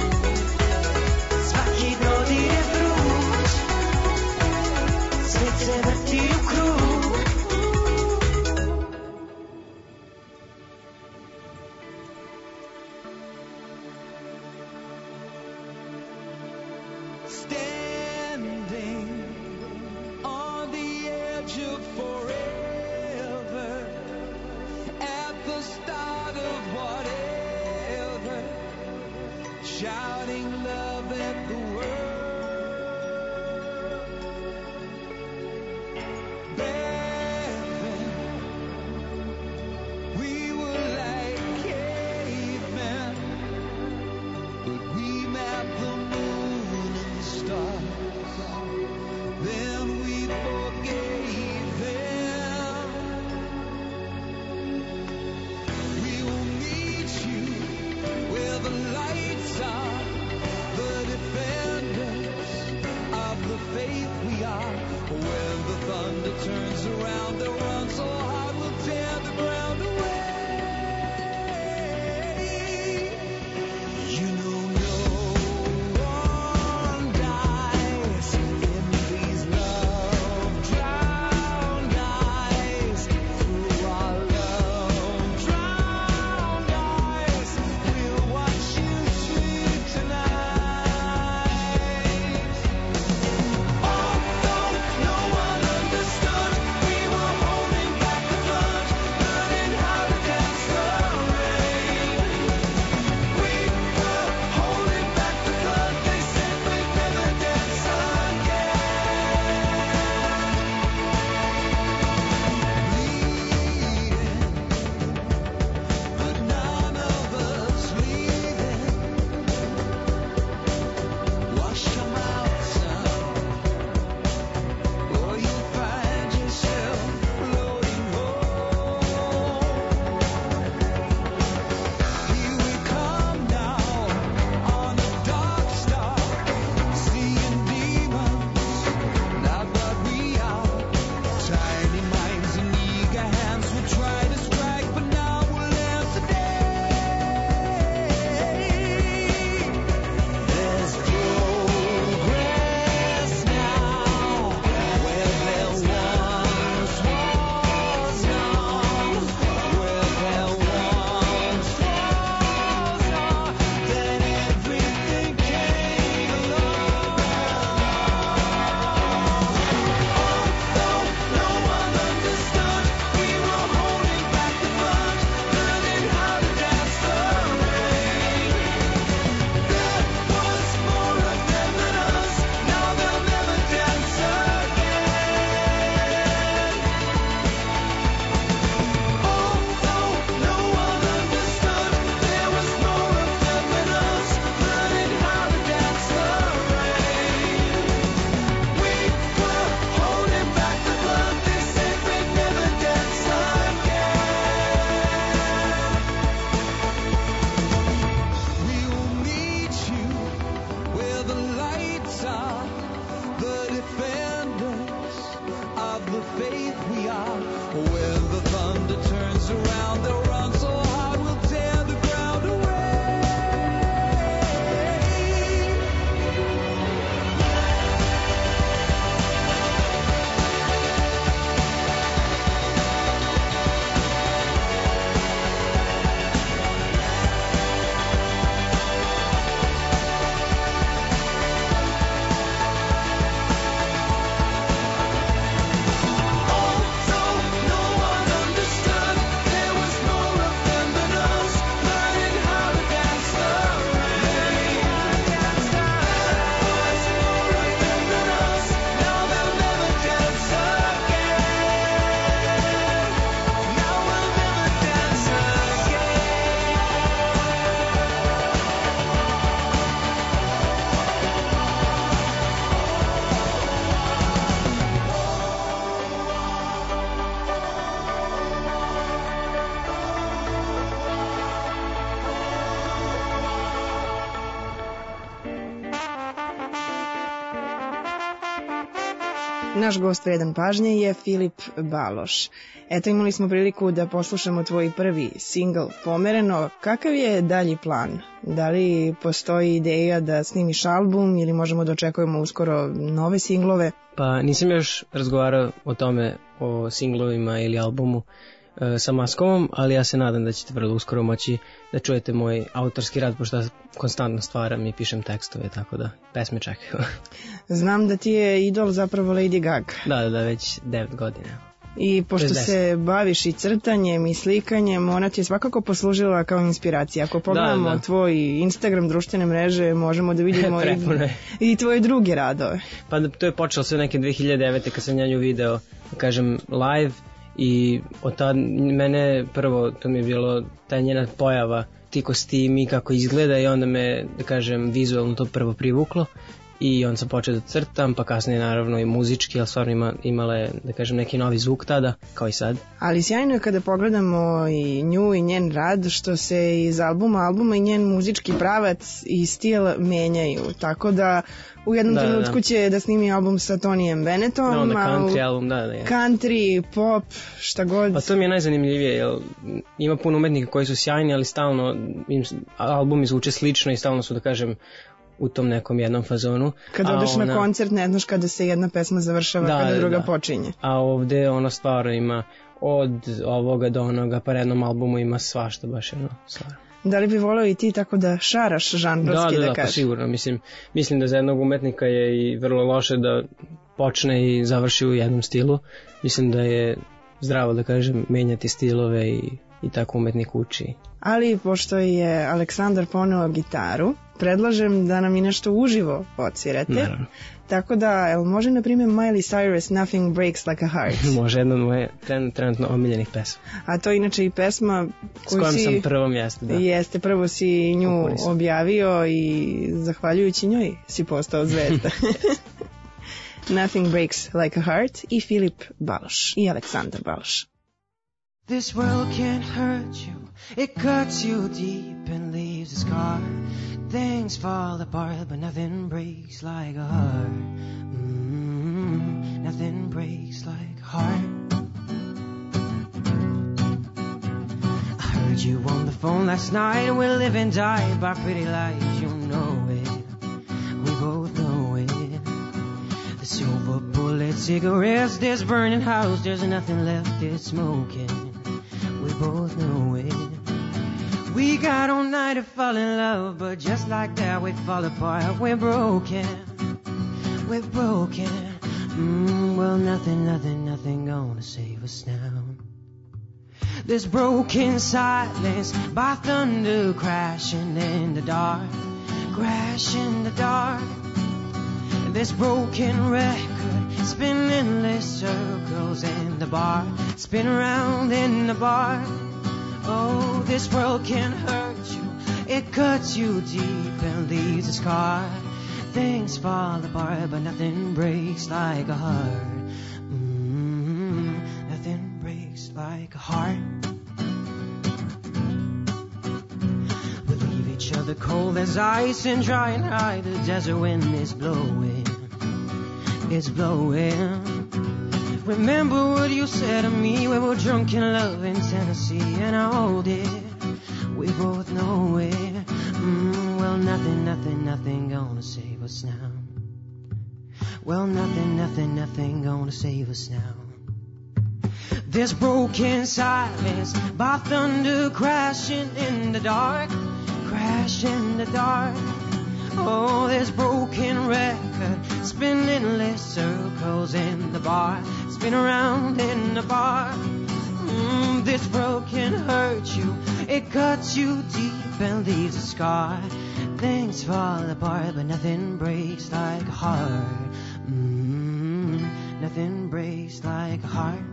Svaki dodir je vruć, svet se vrti u krug. Standing on the edge of forever, at the start of whatever, shouting love at the world. Back then, we were like cavemen, but we mapped the moon and the stars. Then we forgave them. We will meet you where the lights are, the defenders of the faith we are. When the thunder turns around, they'll run so hard we'll tear the ground away. You know no one dies in these love-drowned eyes. Through our love-drowned eyes, we'll watch you sleep tonight. Although no one understood, we were holding back the Naš gost vredan pažnje je Filip Baloš. Eto, imali smo priliku da poslušamo tvoj prvi singl Pomereno. Kakav je dalji plan? Da li postoji ideja da snimiš album ili možemo da očekujemo uskoro nove singlove? Pa nisam još razgovarao o tome, o singlovima ili albumu sa Maskovom, ali ja se nadam da ćete vrlo uskoro moći da čujete moj autorski rad, pošto ja konstantno stvaram i pišem tekstove, tako da pesme čekaju. Znam da ti je idol zapravo Lady Gaga. Da, već 9 godina. I pošto se baviš i crtanjem i slikanjem, ona ti je svakako poslužila kao inspiracija. Ako pogledamo tvoj Instagram, društvene mreže, možemo da vidimo i tvoje druge radove. Pa to je počelo sve neke 2009. kad sam nju video, kažem, live, i od tad mene prvo, to mi je bilo ta njena pojava, ti kostimi, kako izgleda, i onda me, da kažem, vizualno to prvo privuklo i onda sam počeo da crtam, pa kasnije naravno i muzički, ali stvarno imala je, da kažem, neki novi zvuk tada, kao i sad. Ali sjajno je kada pogledamo i nju i njen rad, što se iz albuma i njen muzički pravac i stil menjaju, tako da u jednom trenutku će da snimi album sa Tonyjem Bennettom, onda country album, country, pop, šta god. Pa to mi je najzanimljivije, jer ima puno umetnika koji su sjajni, ali stalno albumi zvuče slično i stalno su, da kažem, u tom nekom jednom fazonu. Kad odeš na koncert, ne znaš kada se jedna pesma završava, kada druga počinje. A ovde ono stvarno ima od ovoga do onoga, pa jednom albumu ima svašta, baš jedno stvarno. Da li bi voleo i ti tako da šaraš žanrovski, da kažeš? Da, pa sigurno. Mislim da za jednog umetnika je i vrlo loše da počne i završi u jednom stilu. Mislim da je zdravo, da kažem, menjati stilove i tako umetnik uči. Ali pošto je Aleksandar poneo gitaru, predlažem da nam i nešto uživo odsvirate. Naravno. Tako da, može na primjer Miley Cyrus Nothing Breaks Like a Heart? Može, jedna od moje trenutno omiljenih pesma. A to je inače i pesma s kojom sam prvo mjesto, da. Jeste, prvo si nju objavio i zahvaljujući njoj si postao zvezda. Nothing Breaks Like a Heart i Filip Baloš i Aleksandar Baloš. This world can't hurt you, it cuts you deep and leaves a scar. Things fall apart, but nothing breaks like a heart. Nothing breaks like a heart. I heard you on the phone last night, and we live and die by pretty lies, you know it. We both know it. The silver bullet cigarettes, this burning house, there's nothing left, it's smoking. We both know it. We got all night to fall in love, but just like that we fall apart. We're broken. We're broken. Well, nothing gonna save us now. This broken silence by thunder crashing in the dark. Crash in the dark. This broken record spin endless circles in the bar. Spin around in the bar. Oh, this world can hurt you. It cuts you deep and leaves a scar. Things fall apart, but nothing breaks like a heart. Nothing breaks like a heart. We leave each other cold as ice and dry and high. The desert wind is blowing. It's blowing. Remember what you said to me. We were drunk in love in Tennessee, and I hold it. We both know it. Well, nothing gonna save us now. Well, nothing gonna save us now. This broken silence by thunder crashing in the dark. Crash in the dark. Oh, this broken record spin endless circles in the bar. Spin around in the bar. This world can hurt you. It cuts you deep and leaves a scar. Things fall apart, but nothing breaks like a heart. Nothing breaks like a heart.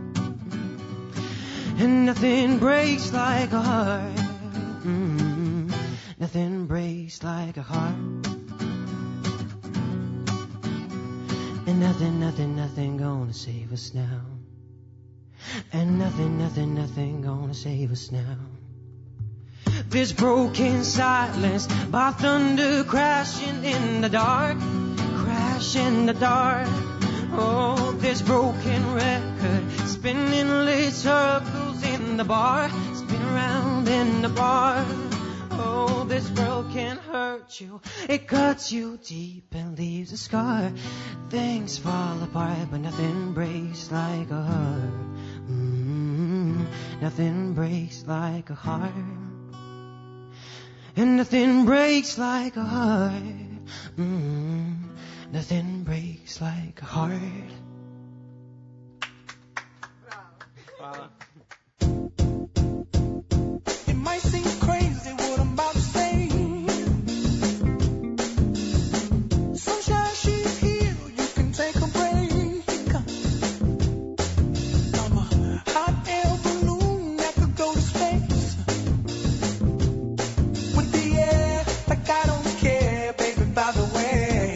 And nothing breaks like a heart. Nothing breaks like a heart. And nothing gonna save us now. And nothing gonna save us now. This broken silence by thunder crashing in the dark. Crash in the dark. Oh, this broken record spinning little circles in the bar, spin around in the bar. Oh, this world can hurt you, it cuts you deep and leaves a scar. Things fall apart, but nothing breaks like a heart. Nothing breaks like a heart. And nothing breaks like a heart. Nothing breaks like a heart. It might seem crazy what I'm about to say. Sunshine, she's here, you can take a break. I'm a hot air balloon that could go to space. With the air, like I don't care, baby, by the way.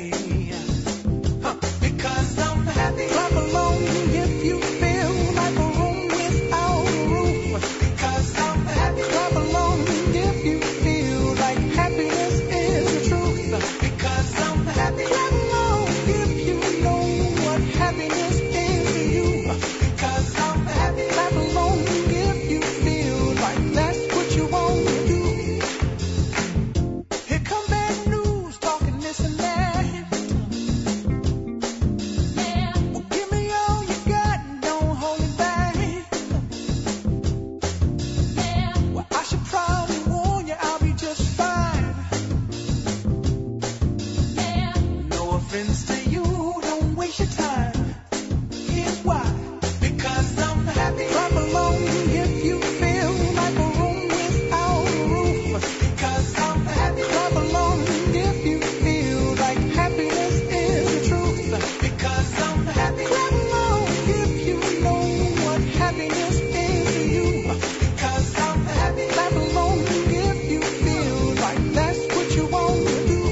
Because I'm happy. Clap along if you feel like a room without a roof. Because I'm happy. Clap along if you feel like happiness is the truth. Because I'm happy. Clap along if you know what happiness is to you. Because I'm happy. Clap along if you feel like that's what you want to do. Here come bad news, talking this and that. Well, give me all you got and don't hold it back. Well, I should probably warn you, I'll be just fine. No offense to you, don't waste your time. Here's why. Because I'm happy. Clap along if you feel like a room without a roof. Because I'm happy. Clap along if you feel like happiness is the truth. Because I'm happy. Clap along if you know what happiness is to you. Because I'm happy. Clap along if you feel like that's what you want to do.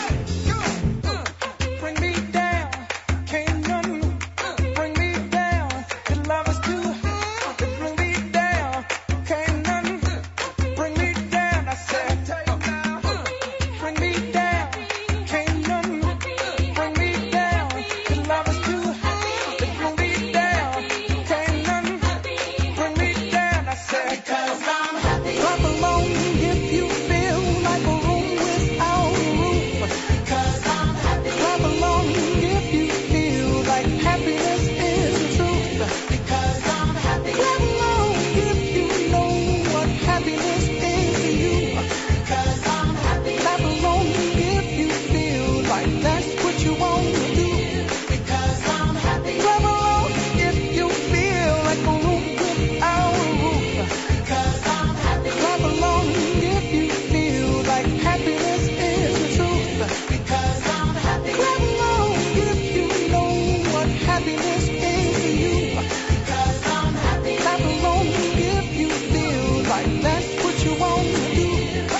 Bring me down, can't none bring me down. The love is too high. Bring me down, can't none bring me down. I said, bring me down, can't none bring me down. The love is too high. Bring me down, can't none bring me down. I said, because I'm happy. Clap along if you feel like a room without a roof. Because I'm happy. Clap along if you feel like happiness is the truth. Because I'm happy. Clap along if you know what happiness is to you. Because I'm happy. Clap along if you feel like that's what you want to do. Because I'm happy. Clap along if you feel like a room without a roof. Because I'm happy. Clap along if you feel like happiness is the truth. Because I'm happy. Clap along if you know what happiness is to you. Because I'm happy. Clap along if you feel like that's what you want to do.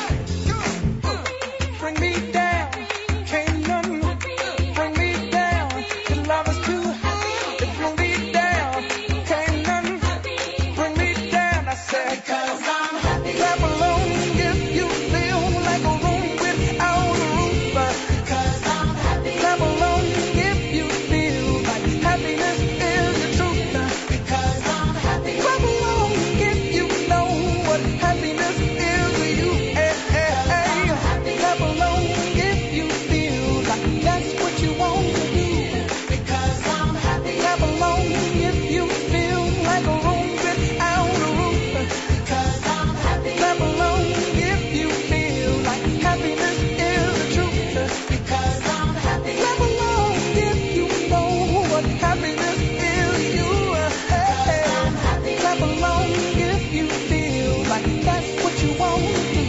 Bring me down, can't none bring me down. The love is too high. Bring me down, can't none bring me down. I said, because I'm happy. Clap along if you feel like a room without a roof. Because I'm happy. Clap along if you feel like happiness is the truth. Because I'm happy. Clap along if you know what happiness is to you. Hey, hey, hey. Clap along if you feel like that's what you want to do. Because I'm happy. Clap along if you feel like a room without a roof. Because I'm happy. Clap along if you feel like happiness is the truth. Because I'm happy. Clap along if you know what happiness is to you. Hey, I'm happy. Clap along if you feel like that's what you want to do.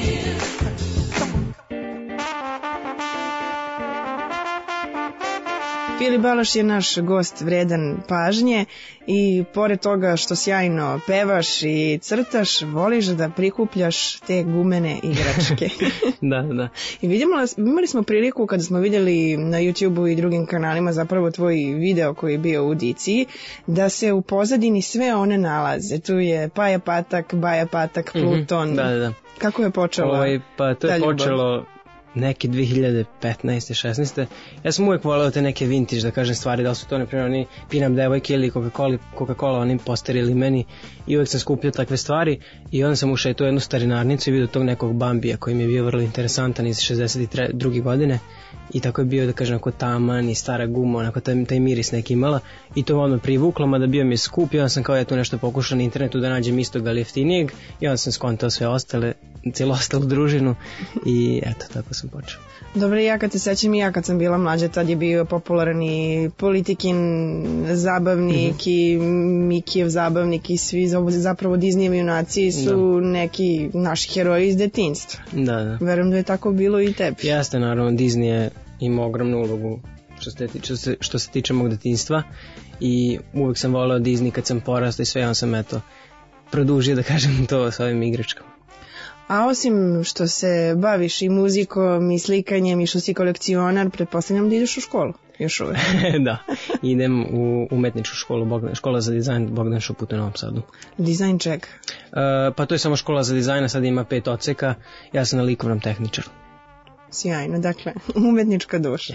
Filip Baloš je naš gost vredan pažnje i pored toga što sjajno pevaš i crtaš, voliš da prikupljaš te gumene igračke. Da. I imali smo priliku kada smo vidjeli na YouTube-u i drugim kanalima zapravo tvoj video koji je bio u Diciji, da se u pozadini sve one nalaze. Tu je Paja Patak, Baja Patak, Pluton. Da. Kako je počelo? Pa to je počelo neke 2015. 16. Ja sam uvek voleo te neke vintage, da kažem, stvari, da li su to, na primjer, oni Pin Up devojke ili Coca-Cola, oni posteri ili meni, i uvek sam skupio takve stvari i onda sam ušao u jednu starinarnicu i vidio tog nekog Bambija koji mi je bio vrlo interesantan iz 62. godine i tako je bio, da kažem, ako taman i stara guma, onako taj miris neki imala i to odmah privuklo, mada bio mi je skup i onda sam kao ja tu nešto pokušao na internetu da nađem istog ali jeftinijeg i onda sam skontao sve ostale, cijelu ostalu družinu i eto, tako sam počeo. Dobro, ja kad se sećam, ja kad sam bila mlađa, tad je bio popularan i Politikin zabavnik i Mikijev zabavnik i svi zapravo Disneyevi junaci su neki naši heroji iz detinjstva. Da. Verujem da je tako bilo i tebi. Jeste, naravno, Disney je imao ogromnu ulogu što se tiče mog detinjstva i uvek sam voleo Disney kad sam porastao i sve, on sam produžio, da kažem, to s ovim igračkama. A osim što se baviš i muzikom i slikanjem i što si kolekcionar, pretpostavljam da ideš u školu još uvek. Da, idem u umetničku školu, škola za dizajn Bogdan Šuput u Novom Sadu. Dizajn čega? Pa to je samo škola za dizajn, sad ima 5 odseka, ja sam na likovnom tehničaru. Sjajno, dakle, umetnička duša.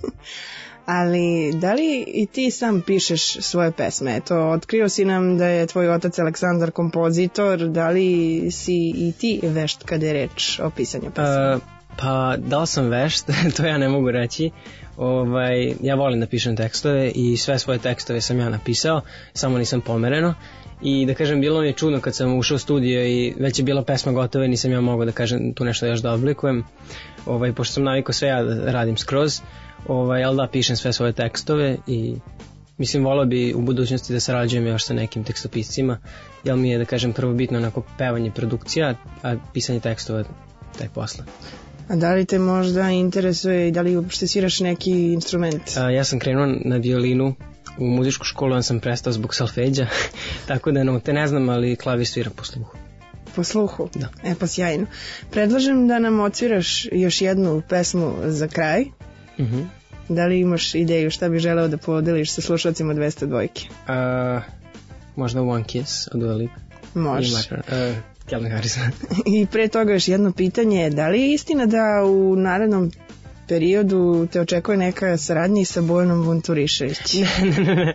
Ali da li i ti sam pišeš svoje pesme? Eto, otkrio si nam da je tvoj otac Aleksandar kompozitor, da li si i ti vešt kada je reč o pisanju pesme? Pa da li sam vešt, to ja ne mogu reći. Ja volim da pišem tekstove i sve svoje tekstove sam ja napisao, samo nisam pomereno. I da kažem, bilo mi je čudno kad sam ušao u studio i već je bila pesma gotova i nisam ja mogao da kažem tu nešto još da oblikujem. Pošto sam navikao sve ja da radim skroz, ali da pišem sve svoje tekstove i mislim volao bi u budućnosti da sarađujem još sa nekim tekstopiscima, jer mi je, da kažem, prvo bitno onako pevanje, produkcija, a pisanje tekstova taj posle. A da li te možda interesuje i da li uopšte sviraš neki instrument? Ja sam krenuo na violinu u muzičku školu, onda sam prestao zbog solfeđa, tako da note ne znam, ali klavir sviram po sluhu. Po sluhu? Da. Pa sjajno. Predlažem da nam odsviraš još jednu pesmu za kraj. Da li imaš ideju šta bi želeo da podeliš sa slušalcima 202? Možda One Kiss od Dua Lipa. Može. Calvin Harris. I pre toga još jedno pitanje, da li je istina da u narednom periodu te očekuje neka saradnja i sa Bojanom Vunturišević? Ne,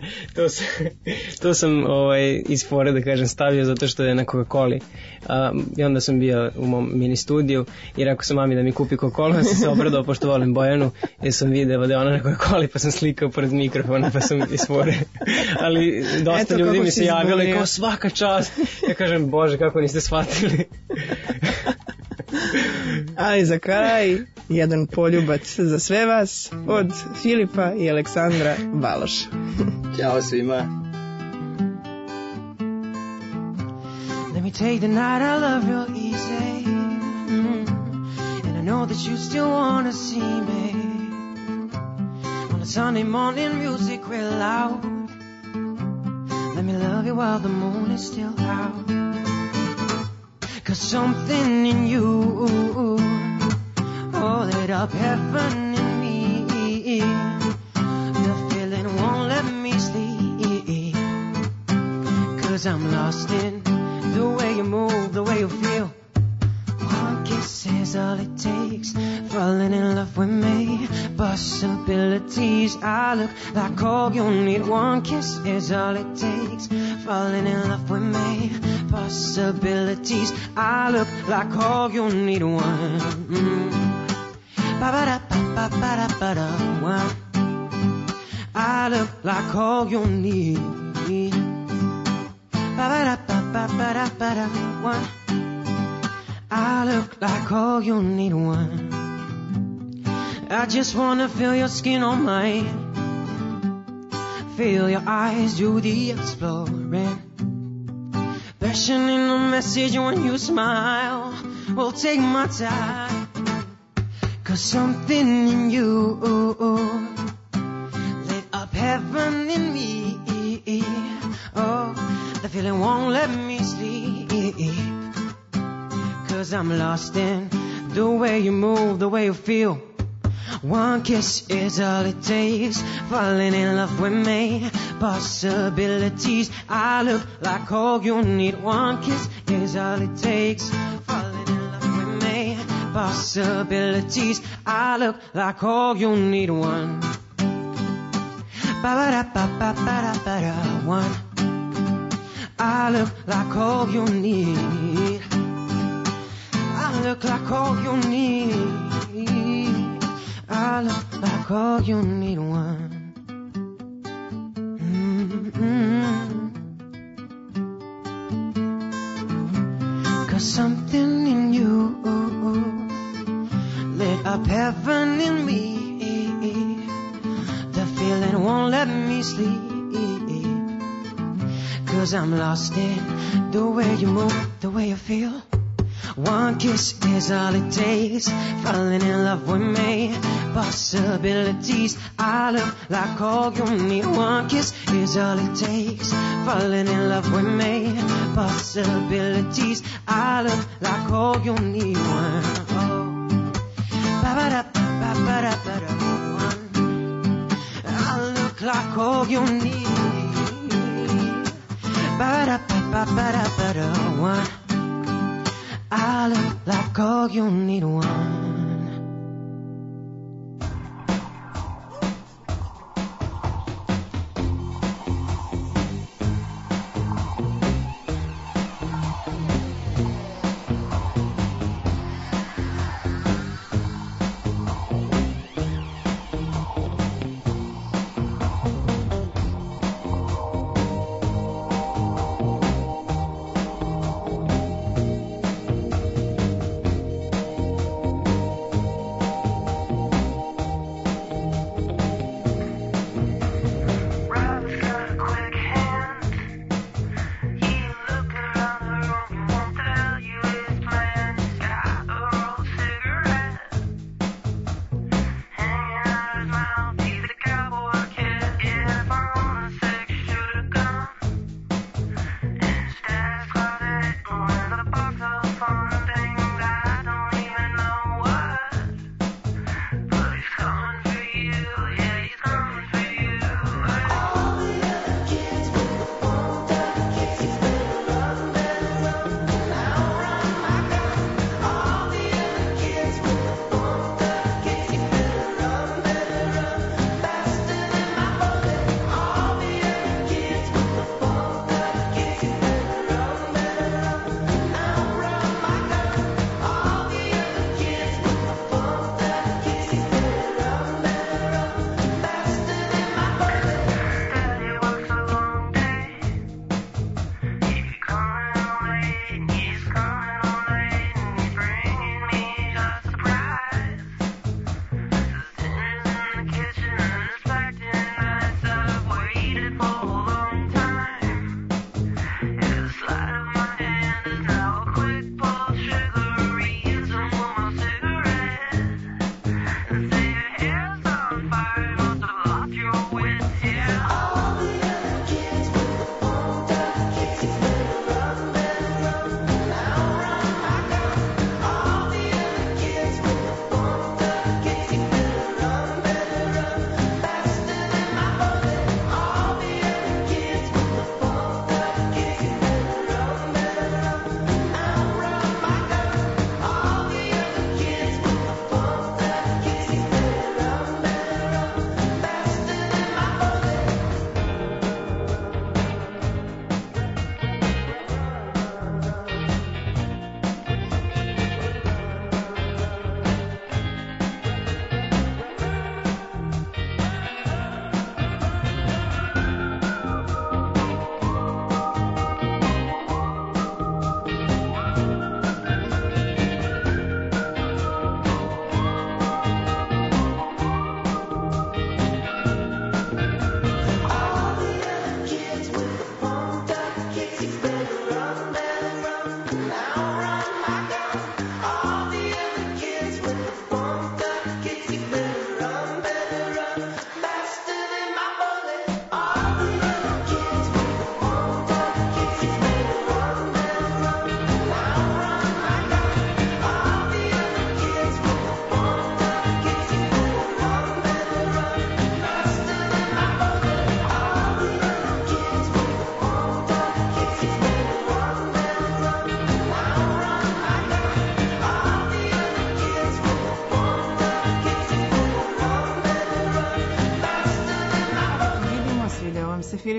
to sam iz fore, da kažem, stavio zato što je na Coca-Coli i onda sam bio u mom mini studiju i rekao sam mami da mi kupi Coca-Cola, sam se obradao pošto volim Bojanu jer sam video da je ona na Coca-Coli pa sam slikao pored mikrofona pa sam iz fore, ali dosta ljudi mi se javilo kao svaka čast, ja kažem bože kako niste shvatili. Ali za kraj, jedan poljubac za sve vas od Filipa i Aleksandra Baloša. Ćao svima. Let me take the night I love real easy. And I know that you still wanna see me. On a Sunday morning music real loud. Let me love you while the moon is still out. 'Cause something in you lit up heaven in me. The feeling won't let me sleep. 'Cause I'm lost in the way you move, the way you feel. One kiss is all it takes. Falling in love with me. Possibilities, I look like all you need. One kiss is all it takes. Falling in love with me. Possibilities, I look like all you need. One. Ba-ba-da-ba-ba-ba-da-ba-da. One. I look like all you need. Ba-ba-da-ba-ba-ba-da-ba-da. One. I look like all you need. One. I just wanna feel your skin on mine. Feel your eyes do the exploring. Passion in the message when you smile. Well, take my time. 'Cause something in you lit up heaven in me. Oh, the feeling won't let me sleep. 'Cause I'm lost in the way you move, the way you feel. One kiss is all it takes. Falling in love with me. Possibilities, I look like all you need. One kiss is all it takes. Falling in love with me. possibilities. I look like all you need, one. Ba-ba-da-ba-ba-ba-da-ba-da, one. I look like all you need. I look like all you need. I look like all you need, one. Cause something in you lit up heaven in me. The feeling won't let me sleep. Cause I'm lost in the way you move, the way you feel. One kiss is all it takes. Falling in love with me. Possibilities. I look like all you need. One kiss is all it takes. Falling in love with me. Possibilities. I look like all you need. One. Oh. Ba-ba-da-ba-ba-da-ba-da. One. I look like all you need. Ba-da-ba-ba-ba-da-ba-da. One. I look like all you need, one.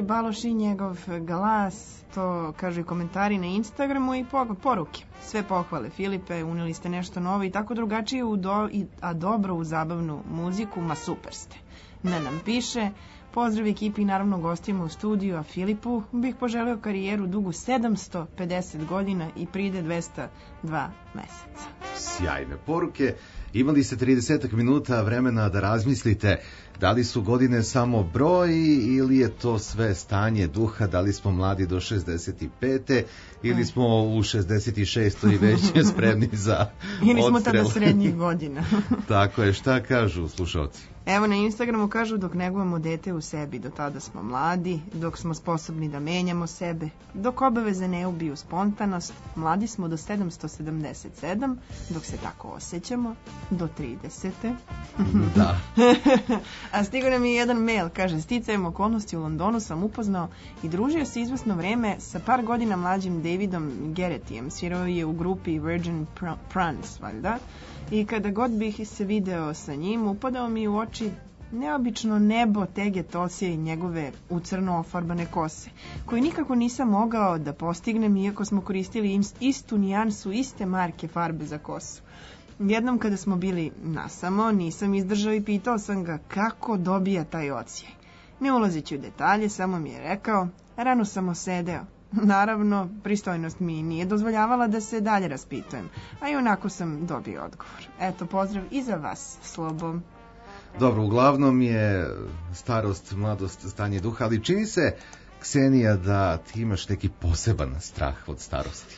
Filip Baloš i njegov glas, to kažu i komentari na Instagramu i poruke. Sve pohvale Filipe, uneli ste nešto novo i tako drugačije, a dobro u zabavnu muziku, ma super ste. Nam piše, pozdrav ekipi i naravno gostima u studiju, a Filipu bih poželeo karijeru dugu 750 godina i pride 202 meseca. Sjajne poruke. Imali ste 30 minuta vremena da razmislite da li su godine samo broj ili je to sve stanje duha, da li smo mladi do 65. ili smo u 66. i već spremni za odstrel. Ili smo tada srednjih godina. Tako je, šta kažu slušalci? Evo na Instagramu kažu dok negujemo dete u sebi, do tada smo mladi, dok smo sposobni da menjamo sebe, dok obaveze ne ubiju spontanost, mladi smo do 777, dok se tako osjećamo, do 30. Da. A stigao nam je jedan mail, kaže, sticajem okolnosti u Londonu sam upoznao i družio se izvesno vreme sa par godina mlađim Davidom Geretijem, svirao je u grupi Virgin Prunes, valjda, i kada god bih se video sa njim, upadao mi u oči neobično nebo Tege Tosije i njegove u crno ofarbane kose, koju nikako nisam mogao da postignem iako smo koristili istu nijansu, iste marke farbe za kosu. Jednom kada smo bili nasamo, nisam izdržao i pitao sam ga kako dobija taj ocijaj. Ne ulazeći u detalje, samo mi je rekao, rano sam osedeo. Naravno, pristojnost mi nije dozvoljavala da se dalje raspitujem, a i onako sam dobio odgovor. Eto, pozdrav i za vas, Slobo. Dobro, uglavnom je starost, mladost, stanje duha, ali čini se, Ksenija, da ti imaš neki poseban strah od starosti.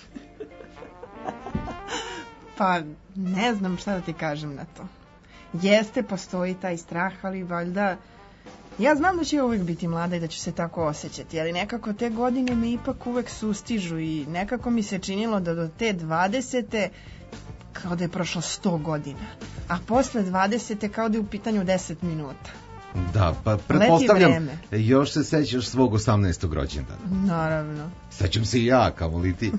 Pa, ne znam šta da ti kažem na to. Jeste, postoji taj strah, ali valjda... Ja znam da ću uvijek biti mlada i da ću se tako osjećati, ali nekako te godine me ipak uvek sustižu i nekako mi se činilo da do te 20. kao da je prošlo 100 godina, a posle 20. kao da je u pitanju 10 minuta. Da, pa pretpostavljam, još se sećaš svog 18. rođendana. Naravno. Sećam se i ja, kao li ti.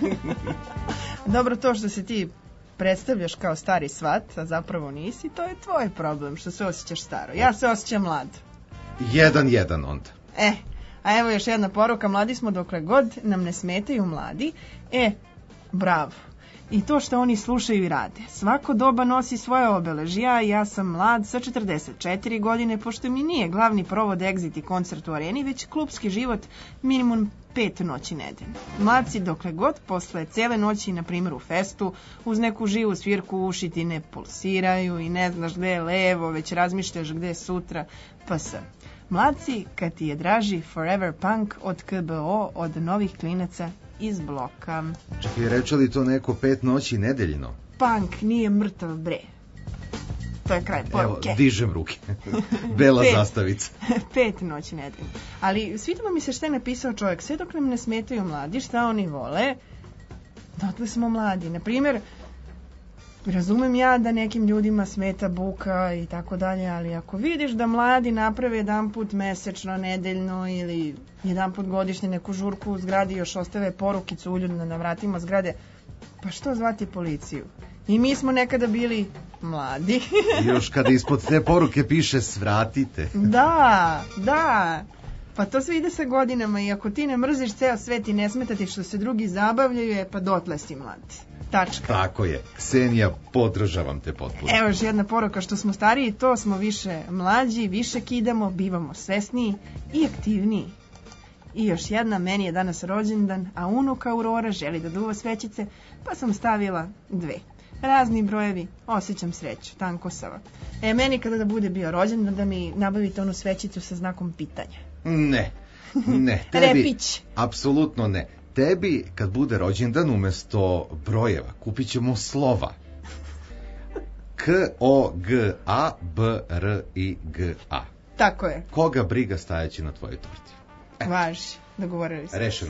Dobro, to što se ti predstavljaš kao stari svat, a zapravo nisi, to je tvoj problem što se osjećaš staro. Ja se osjećam mlad. 1-1 onda. A evo još jedna poruka, mladi smo dokle god nam ne smetaju mladi. Bravo. I to što oni slušaju i rade. Svako doba nosi svoje obeležja, ja sam mlad sa 44 godine, pošto mi nije glavni provod exit i koncert u areni, već klupski život minimum 5 noći nedeljno. Mladci dokle god posle cele noći, na primjer u festu, uz neku živu svirku uši ti ne pulsiraju i ne znaš gde je levo, već razmišljaš gde je sutra, pa sam. Mladci, kad ti je draži Forever Punk od KBO, od novih klinaca iz bloka. Čekaj, reče li to neko 5 noći nedeljno? Punk nije mrtav, bre. To je kraj poruke. Evo, dižem ruke. Bela zastavica. 5 noći nedeljno. Ali svidimo mi se šta je napisao čovjek. Sve dok nam ne smetaju mladi, šta oni vole, dotle smo mladi. Naprimjer, razumem ja da nekim ljudima smeta buka i tako dalje, ali ako vidiš da mladi naprave jedan put mesečno, nedeljno ili jedan put godišnje neku žurku u zgradi, još ostave porukicu uljudno na vratima zgrade, pa što zvati policiju? I mi smo nekada bili mladi. Još kada ispod te poruke piše svratite. Da. Pa to sve ide sa godinama i ako ti ne mrziš ceo svet i ne smeta ti što se drugi zabavljaju, pa dotle si mlad. Tačka. Tako je. Ksenija, podržavam te potpuno. Evo još jedna poruka, što smo stariji, to smo više mlađi, više kidamo, bivamo svesniji i aktivniji. I još jedna, meni je danas rođendan, a unuka Aurora želi da duva svećice, pa sam stavila 2. Razni brojevi, osjećam sreću, tankosava. Meni kada da bude bio rođendan, da mi nabavite onu svećicu sa znakom pitanja. Ne. Tebi, Repić. Apsolutno ne. Tebi, kad bude rođendan, umesto brojeva, kupit ćemo slova. K-O-G-A, B-R-I-G-A. Tako je. Koga briga stajaći na tvojoj torti? Važi, dogovorili se. Rešeno.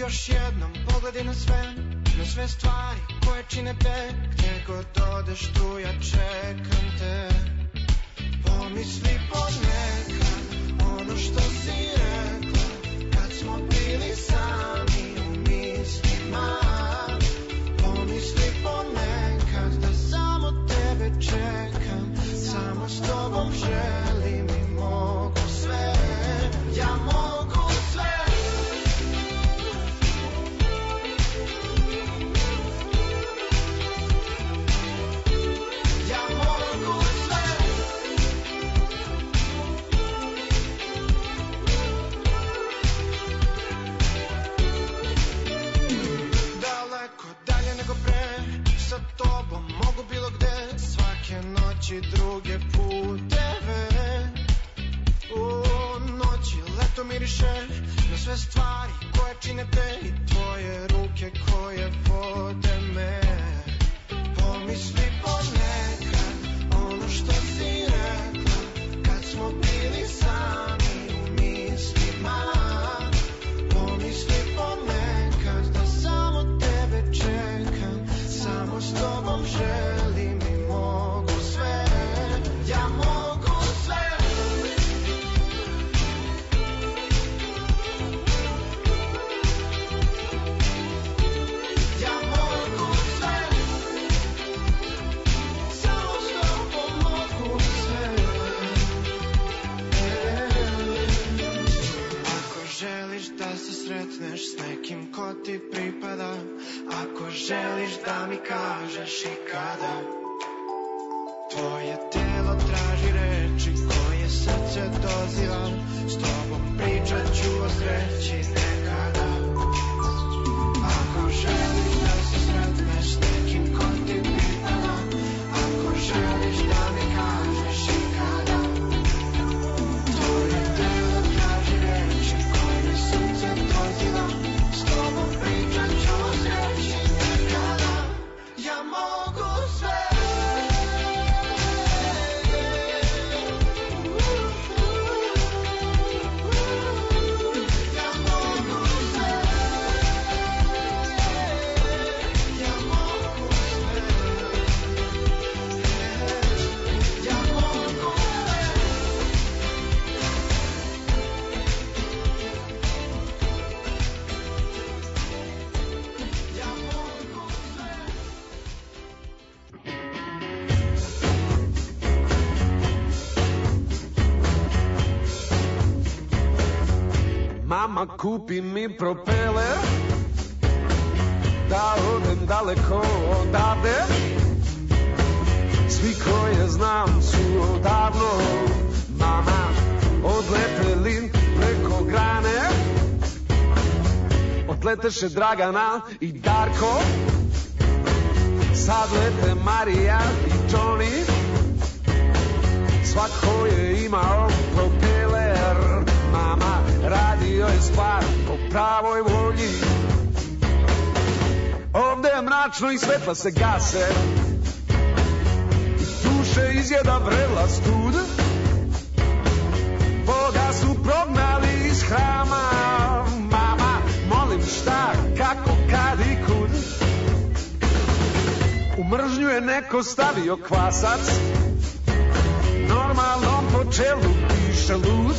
još jednom pogledi na sve stvari koje čine te. Gdje god odeš tu ja čekam te. Pomisli ponekad ono što si rekla kad smo bili sami u mislima. Pomisli ponekad da samo tebe čekam, samo s tobom želim i mogu sve. Ja mogu sve. Ja mogu sve. Daleko, dalje nego pre, sa tobom mogu bilo gde, svake noći druge puteve. U noći leto miriše na sve stvari koje čine te i tvoje ruke koje vode me. Pomisli ponekad ono što si rekla kad smo bili sami u mislima. Pomisli ponekad da samo tebe čekam, samo s tobom želim i mogu sve. Ja mogu sve. Ja mogu sve. Samo s tobom mogu sve. Ako želiš da se sretneš s nekim ko ti pripada, ako želiš da mi kažeš i kada, tvoje telo traži reči koje srce doziva, s tobom pričat ću o sreći nekada. Ako želiš da se sretneš s nekim ko ti pripada, ako želiš da mi kažeš i kada, tvoje telo traži reči koje srce doziva, s tobom pričat ću o sreći nekada. Ja mogu sve. Ja mogu sve. Ja mogu sve. Ja mogu sve. Ja mogu sve. Mama kupi mi propeler da odem daleko odavde. Svi koje znam su odavno, mama, odleteli preko grane. Odleteše Dragana i Darko, sad lete Marija i Johnny. Svako je imao propeler, mama, radio je stvar po pravoj volji. Ovde je mračno i svetla se gase, duše izjeda vrela stud. Boga su prognali iz hrama, mama, molim šta, kako, kad i kud. U mržnju je neko stavio kvasac, normalnom po čelu piše lud.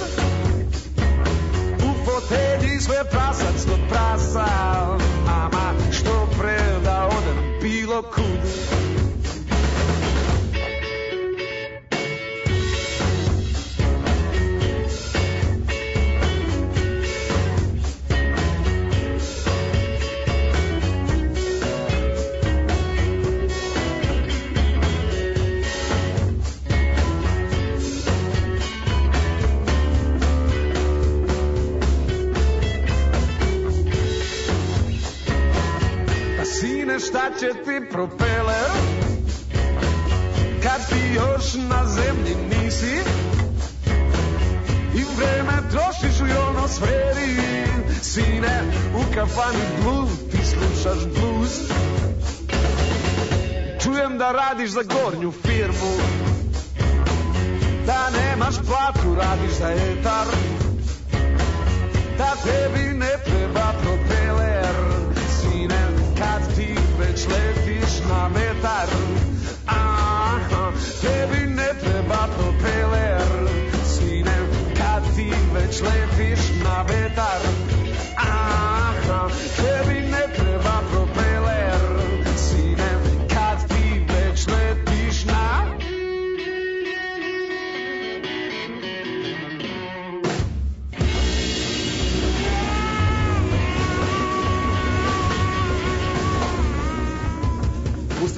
U fotelji sve prasac do prasa, mama, što pre da odem bilo kud. Šta će ti propeler kad ti još na zemlji nisi i vreme trošiš u ionosferi. Sine, u kafani Blue ti slušaš blues. Čujem da radiš za gornju firmu, da nemaš platu, radiš za etar, da tebi ne treba propeler.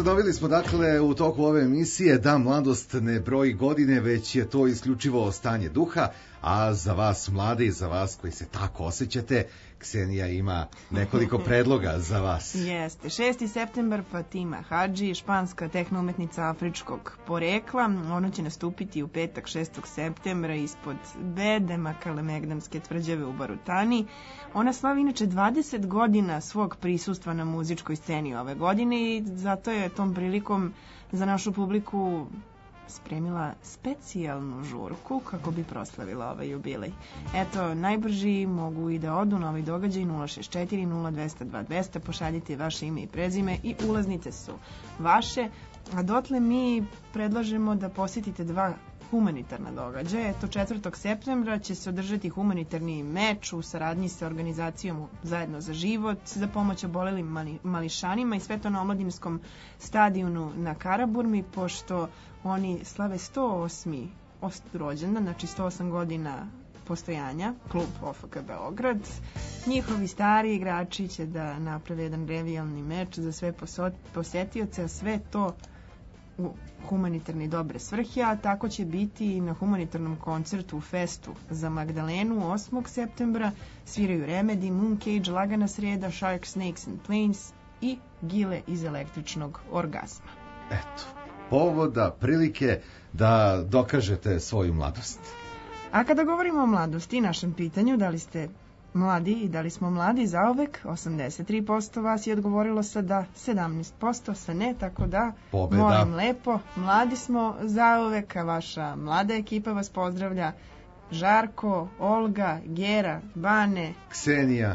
Ustanovili smo dakle u toku ove emisije da mladost ne broji godine, već je to isključivo stanje duha, a za vas mlade i za vas koji se tako osjećate, Ksenija ima nekoliko predloga za vas. Jeste. 6. septembar Fatima Hadži, španska tehno-umetnica afričkog porekla. Ona će nastupiti u petak 6. septembra ispod Bede Makalemegdamske tvrđave u Barutani. Ona slavi inače 20 godina svog prisustva na muzičkoj sceni ove godine i zato je tom prilikom za našu publiku spremila specijalnu žurku kako bi proslavila ovaj jubilej. Eto, najbrži mogu i da odu na ovaj događaj 064 0200 2200, pošaljite vaše ime i prezime i ulaznice su vaše. A dotle mi predlažemo da posjetite dva humanitarna događaja. Eto, 4. septembra će se održati humanitarni meč u saradnji sa organizacijom Zajedno za život za pomoć obolelim mališanima i sve to na omladinskom stadionu na Karaburmi, pošto oni slave 108. rođendan, znači 108 godina postojanja, klub OFK Beograd. Njihovi stari igrači će da naprave jedan revijalni meč za sve posetioce, a sve to u humanitarne dobre svrhe, a tako će biti i na humanitarnom koncertu u Festu za Magdalenu 8. septembra. Sviraju Remedy, Mooncage, Lagana sreda, Shark, Snakes and Planes i Gile iz električnog orgazma. Eto, povoda, prilike da dokažete svoju mladost. A kada govorimo o mladosti i našem pitanju, da li ste mladi i da li smo mladi zauvek, 83% vas je odgovorilo sa da, 17% sa ne, tako da pobeda. Molim lepo, mladi smo zauvek, a vaša mlada ekipa vas pozdravlja. Žarko, Olga, Gera, Bane, Ksenija.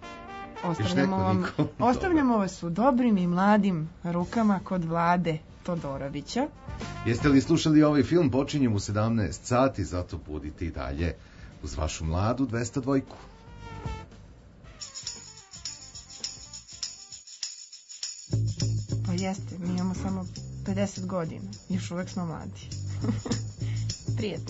Ostavljamo vas u dobrim i mladim rukama kod Vlade Todorovića. Jeste li slušali ovaj film? Počinjem u 17 sati, zato budite i dalje uz vašu mladu 202. Pa jeste, mi imamo samo 50 godina, još uvek smo mladi. Prijetno.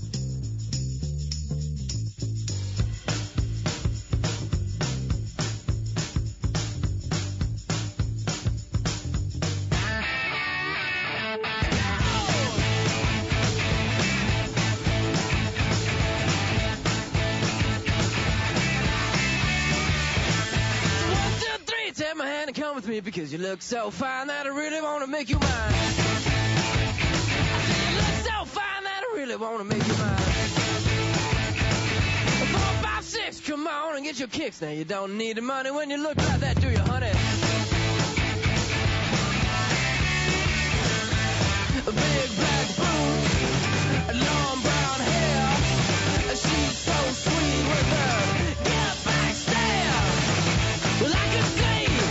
Because you look so fine that I really want to make you mine. You look so fine that I really want to make you mine. 4, 5, 6, come on and get your kicks. Now you don't need the money when you look like that, do you, honey? Big black boots, long brown hair. She's so sweet with her get back stare. Well, I can see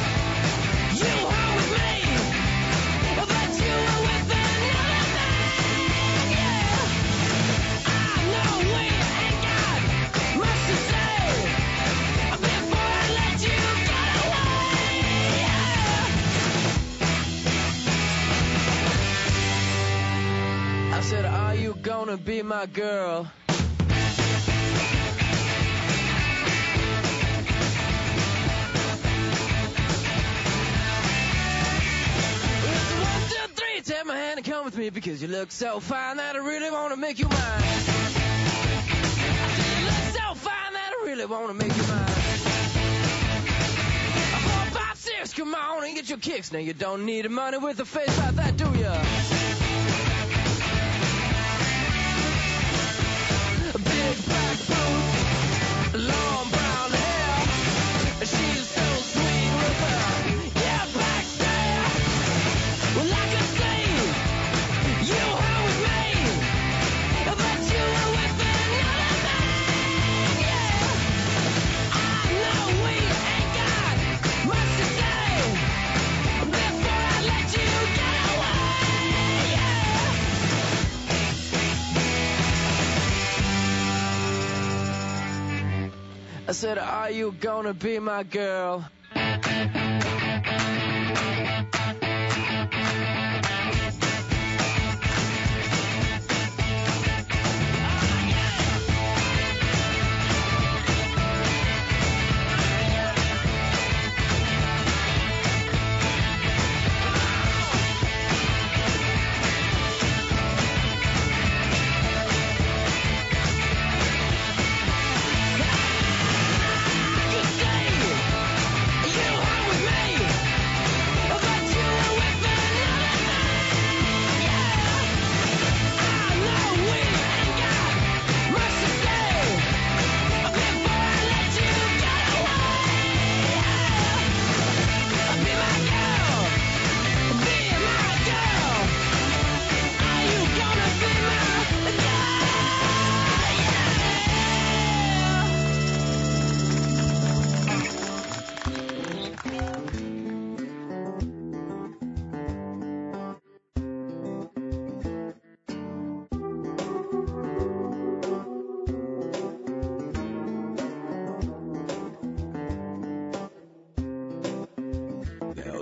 said, are you gonna be my girl? It's 1, 2, 3, take my hand and come with me because you look so fine that I really wanna make you mine. I said, you look so fine that I really wanna make you mine. 4, 5, 6, come on and get your kicks. Now you don't need the money with a face like that, do ya? Big black boots, long brown hair. She's so sweet with her get back there. Well, I can see you were with me, but you were with another man. Yeah, I know we ain't got much to say before I let you get away. Yeah. I said, are you gonna be my girl?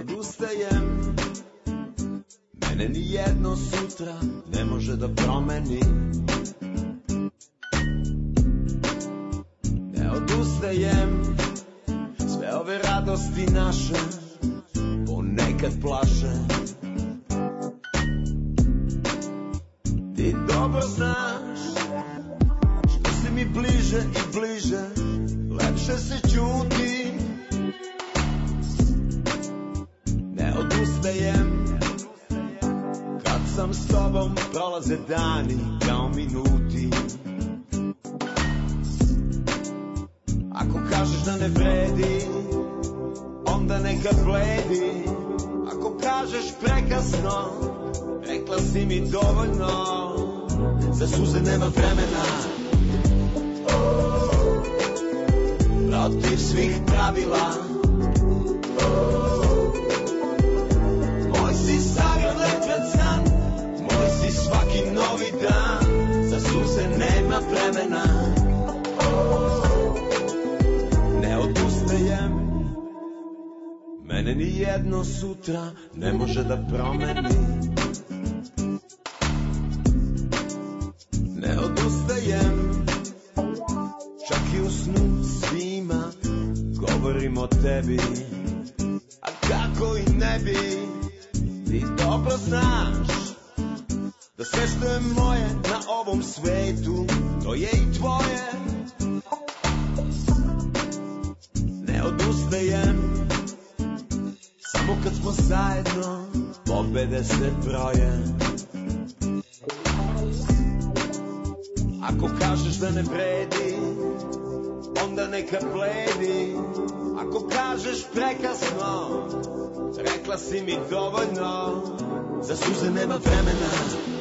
odustajem. Mene ni jedno sutra ne može da promeni. Ne odustajem, sve ove radosti naše ponekad plaše. Ti dobro znaš, što si mi bliže i bliže, lepše se ćuti. Ne odustajem, kad sam s tobom prolaze dani kao minuti. Ako kažeš da ne vredi, onda neka bledi. Ako kažeš prekasno, rekla si mi dovoljno. Za suze nema vremena, protiv svih pravila. Moj si sagrle pred san, moj si svaki novi dan. Za suze nema vremena, ne odustajem. Mene ni jedno sutra ne može da promeni. Ne odustajem, čak i u snu svima govorim o tebi. A kako i ne bi, ti dobro znaš da sve što je moje na ovom svetu, to je i tvoje. Ne odustajem, samo kad smo zajedno, pobede se broje. Ako kažeš da ne vredi, onda neka bledi. Ako kažeš prekasno, rekla si mi dovoljno. Za suze nema vremena,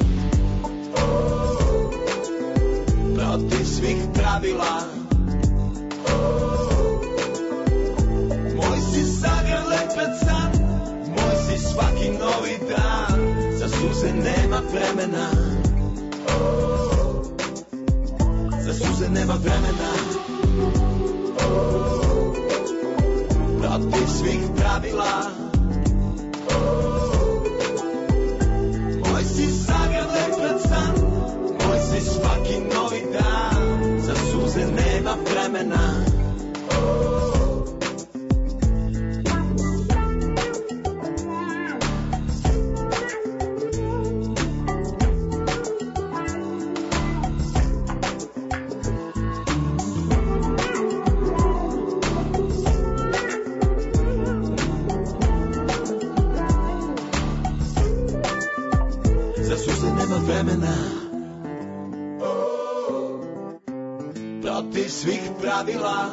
protiv svih pravila. Moj si zagrle pred san, moj si svaki novi dan. Za suze nema vremena, za suze nema vremena, protiv svih pravila. Moj si zagrle pred san, moj si svaki novi dan. Za suze nema vremena. Protiv svih pravila.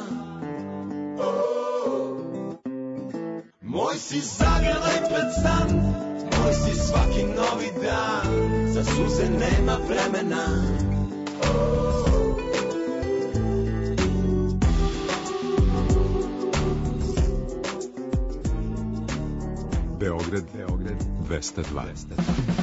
Moj si zagrlej pred san, moj si svaki novi dan. Za suze nema vremena. Beograd 202.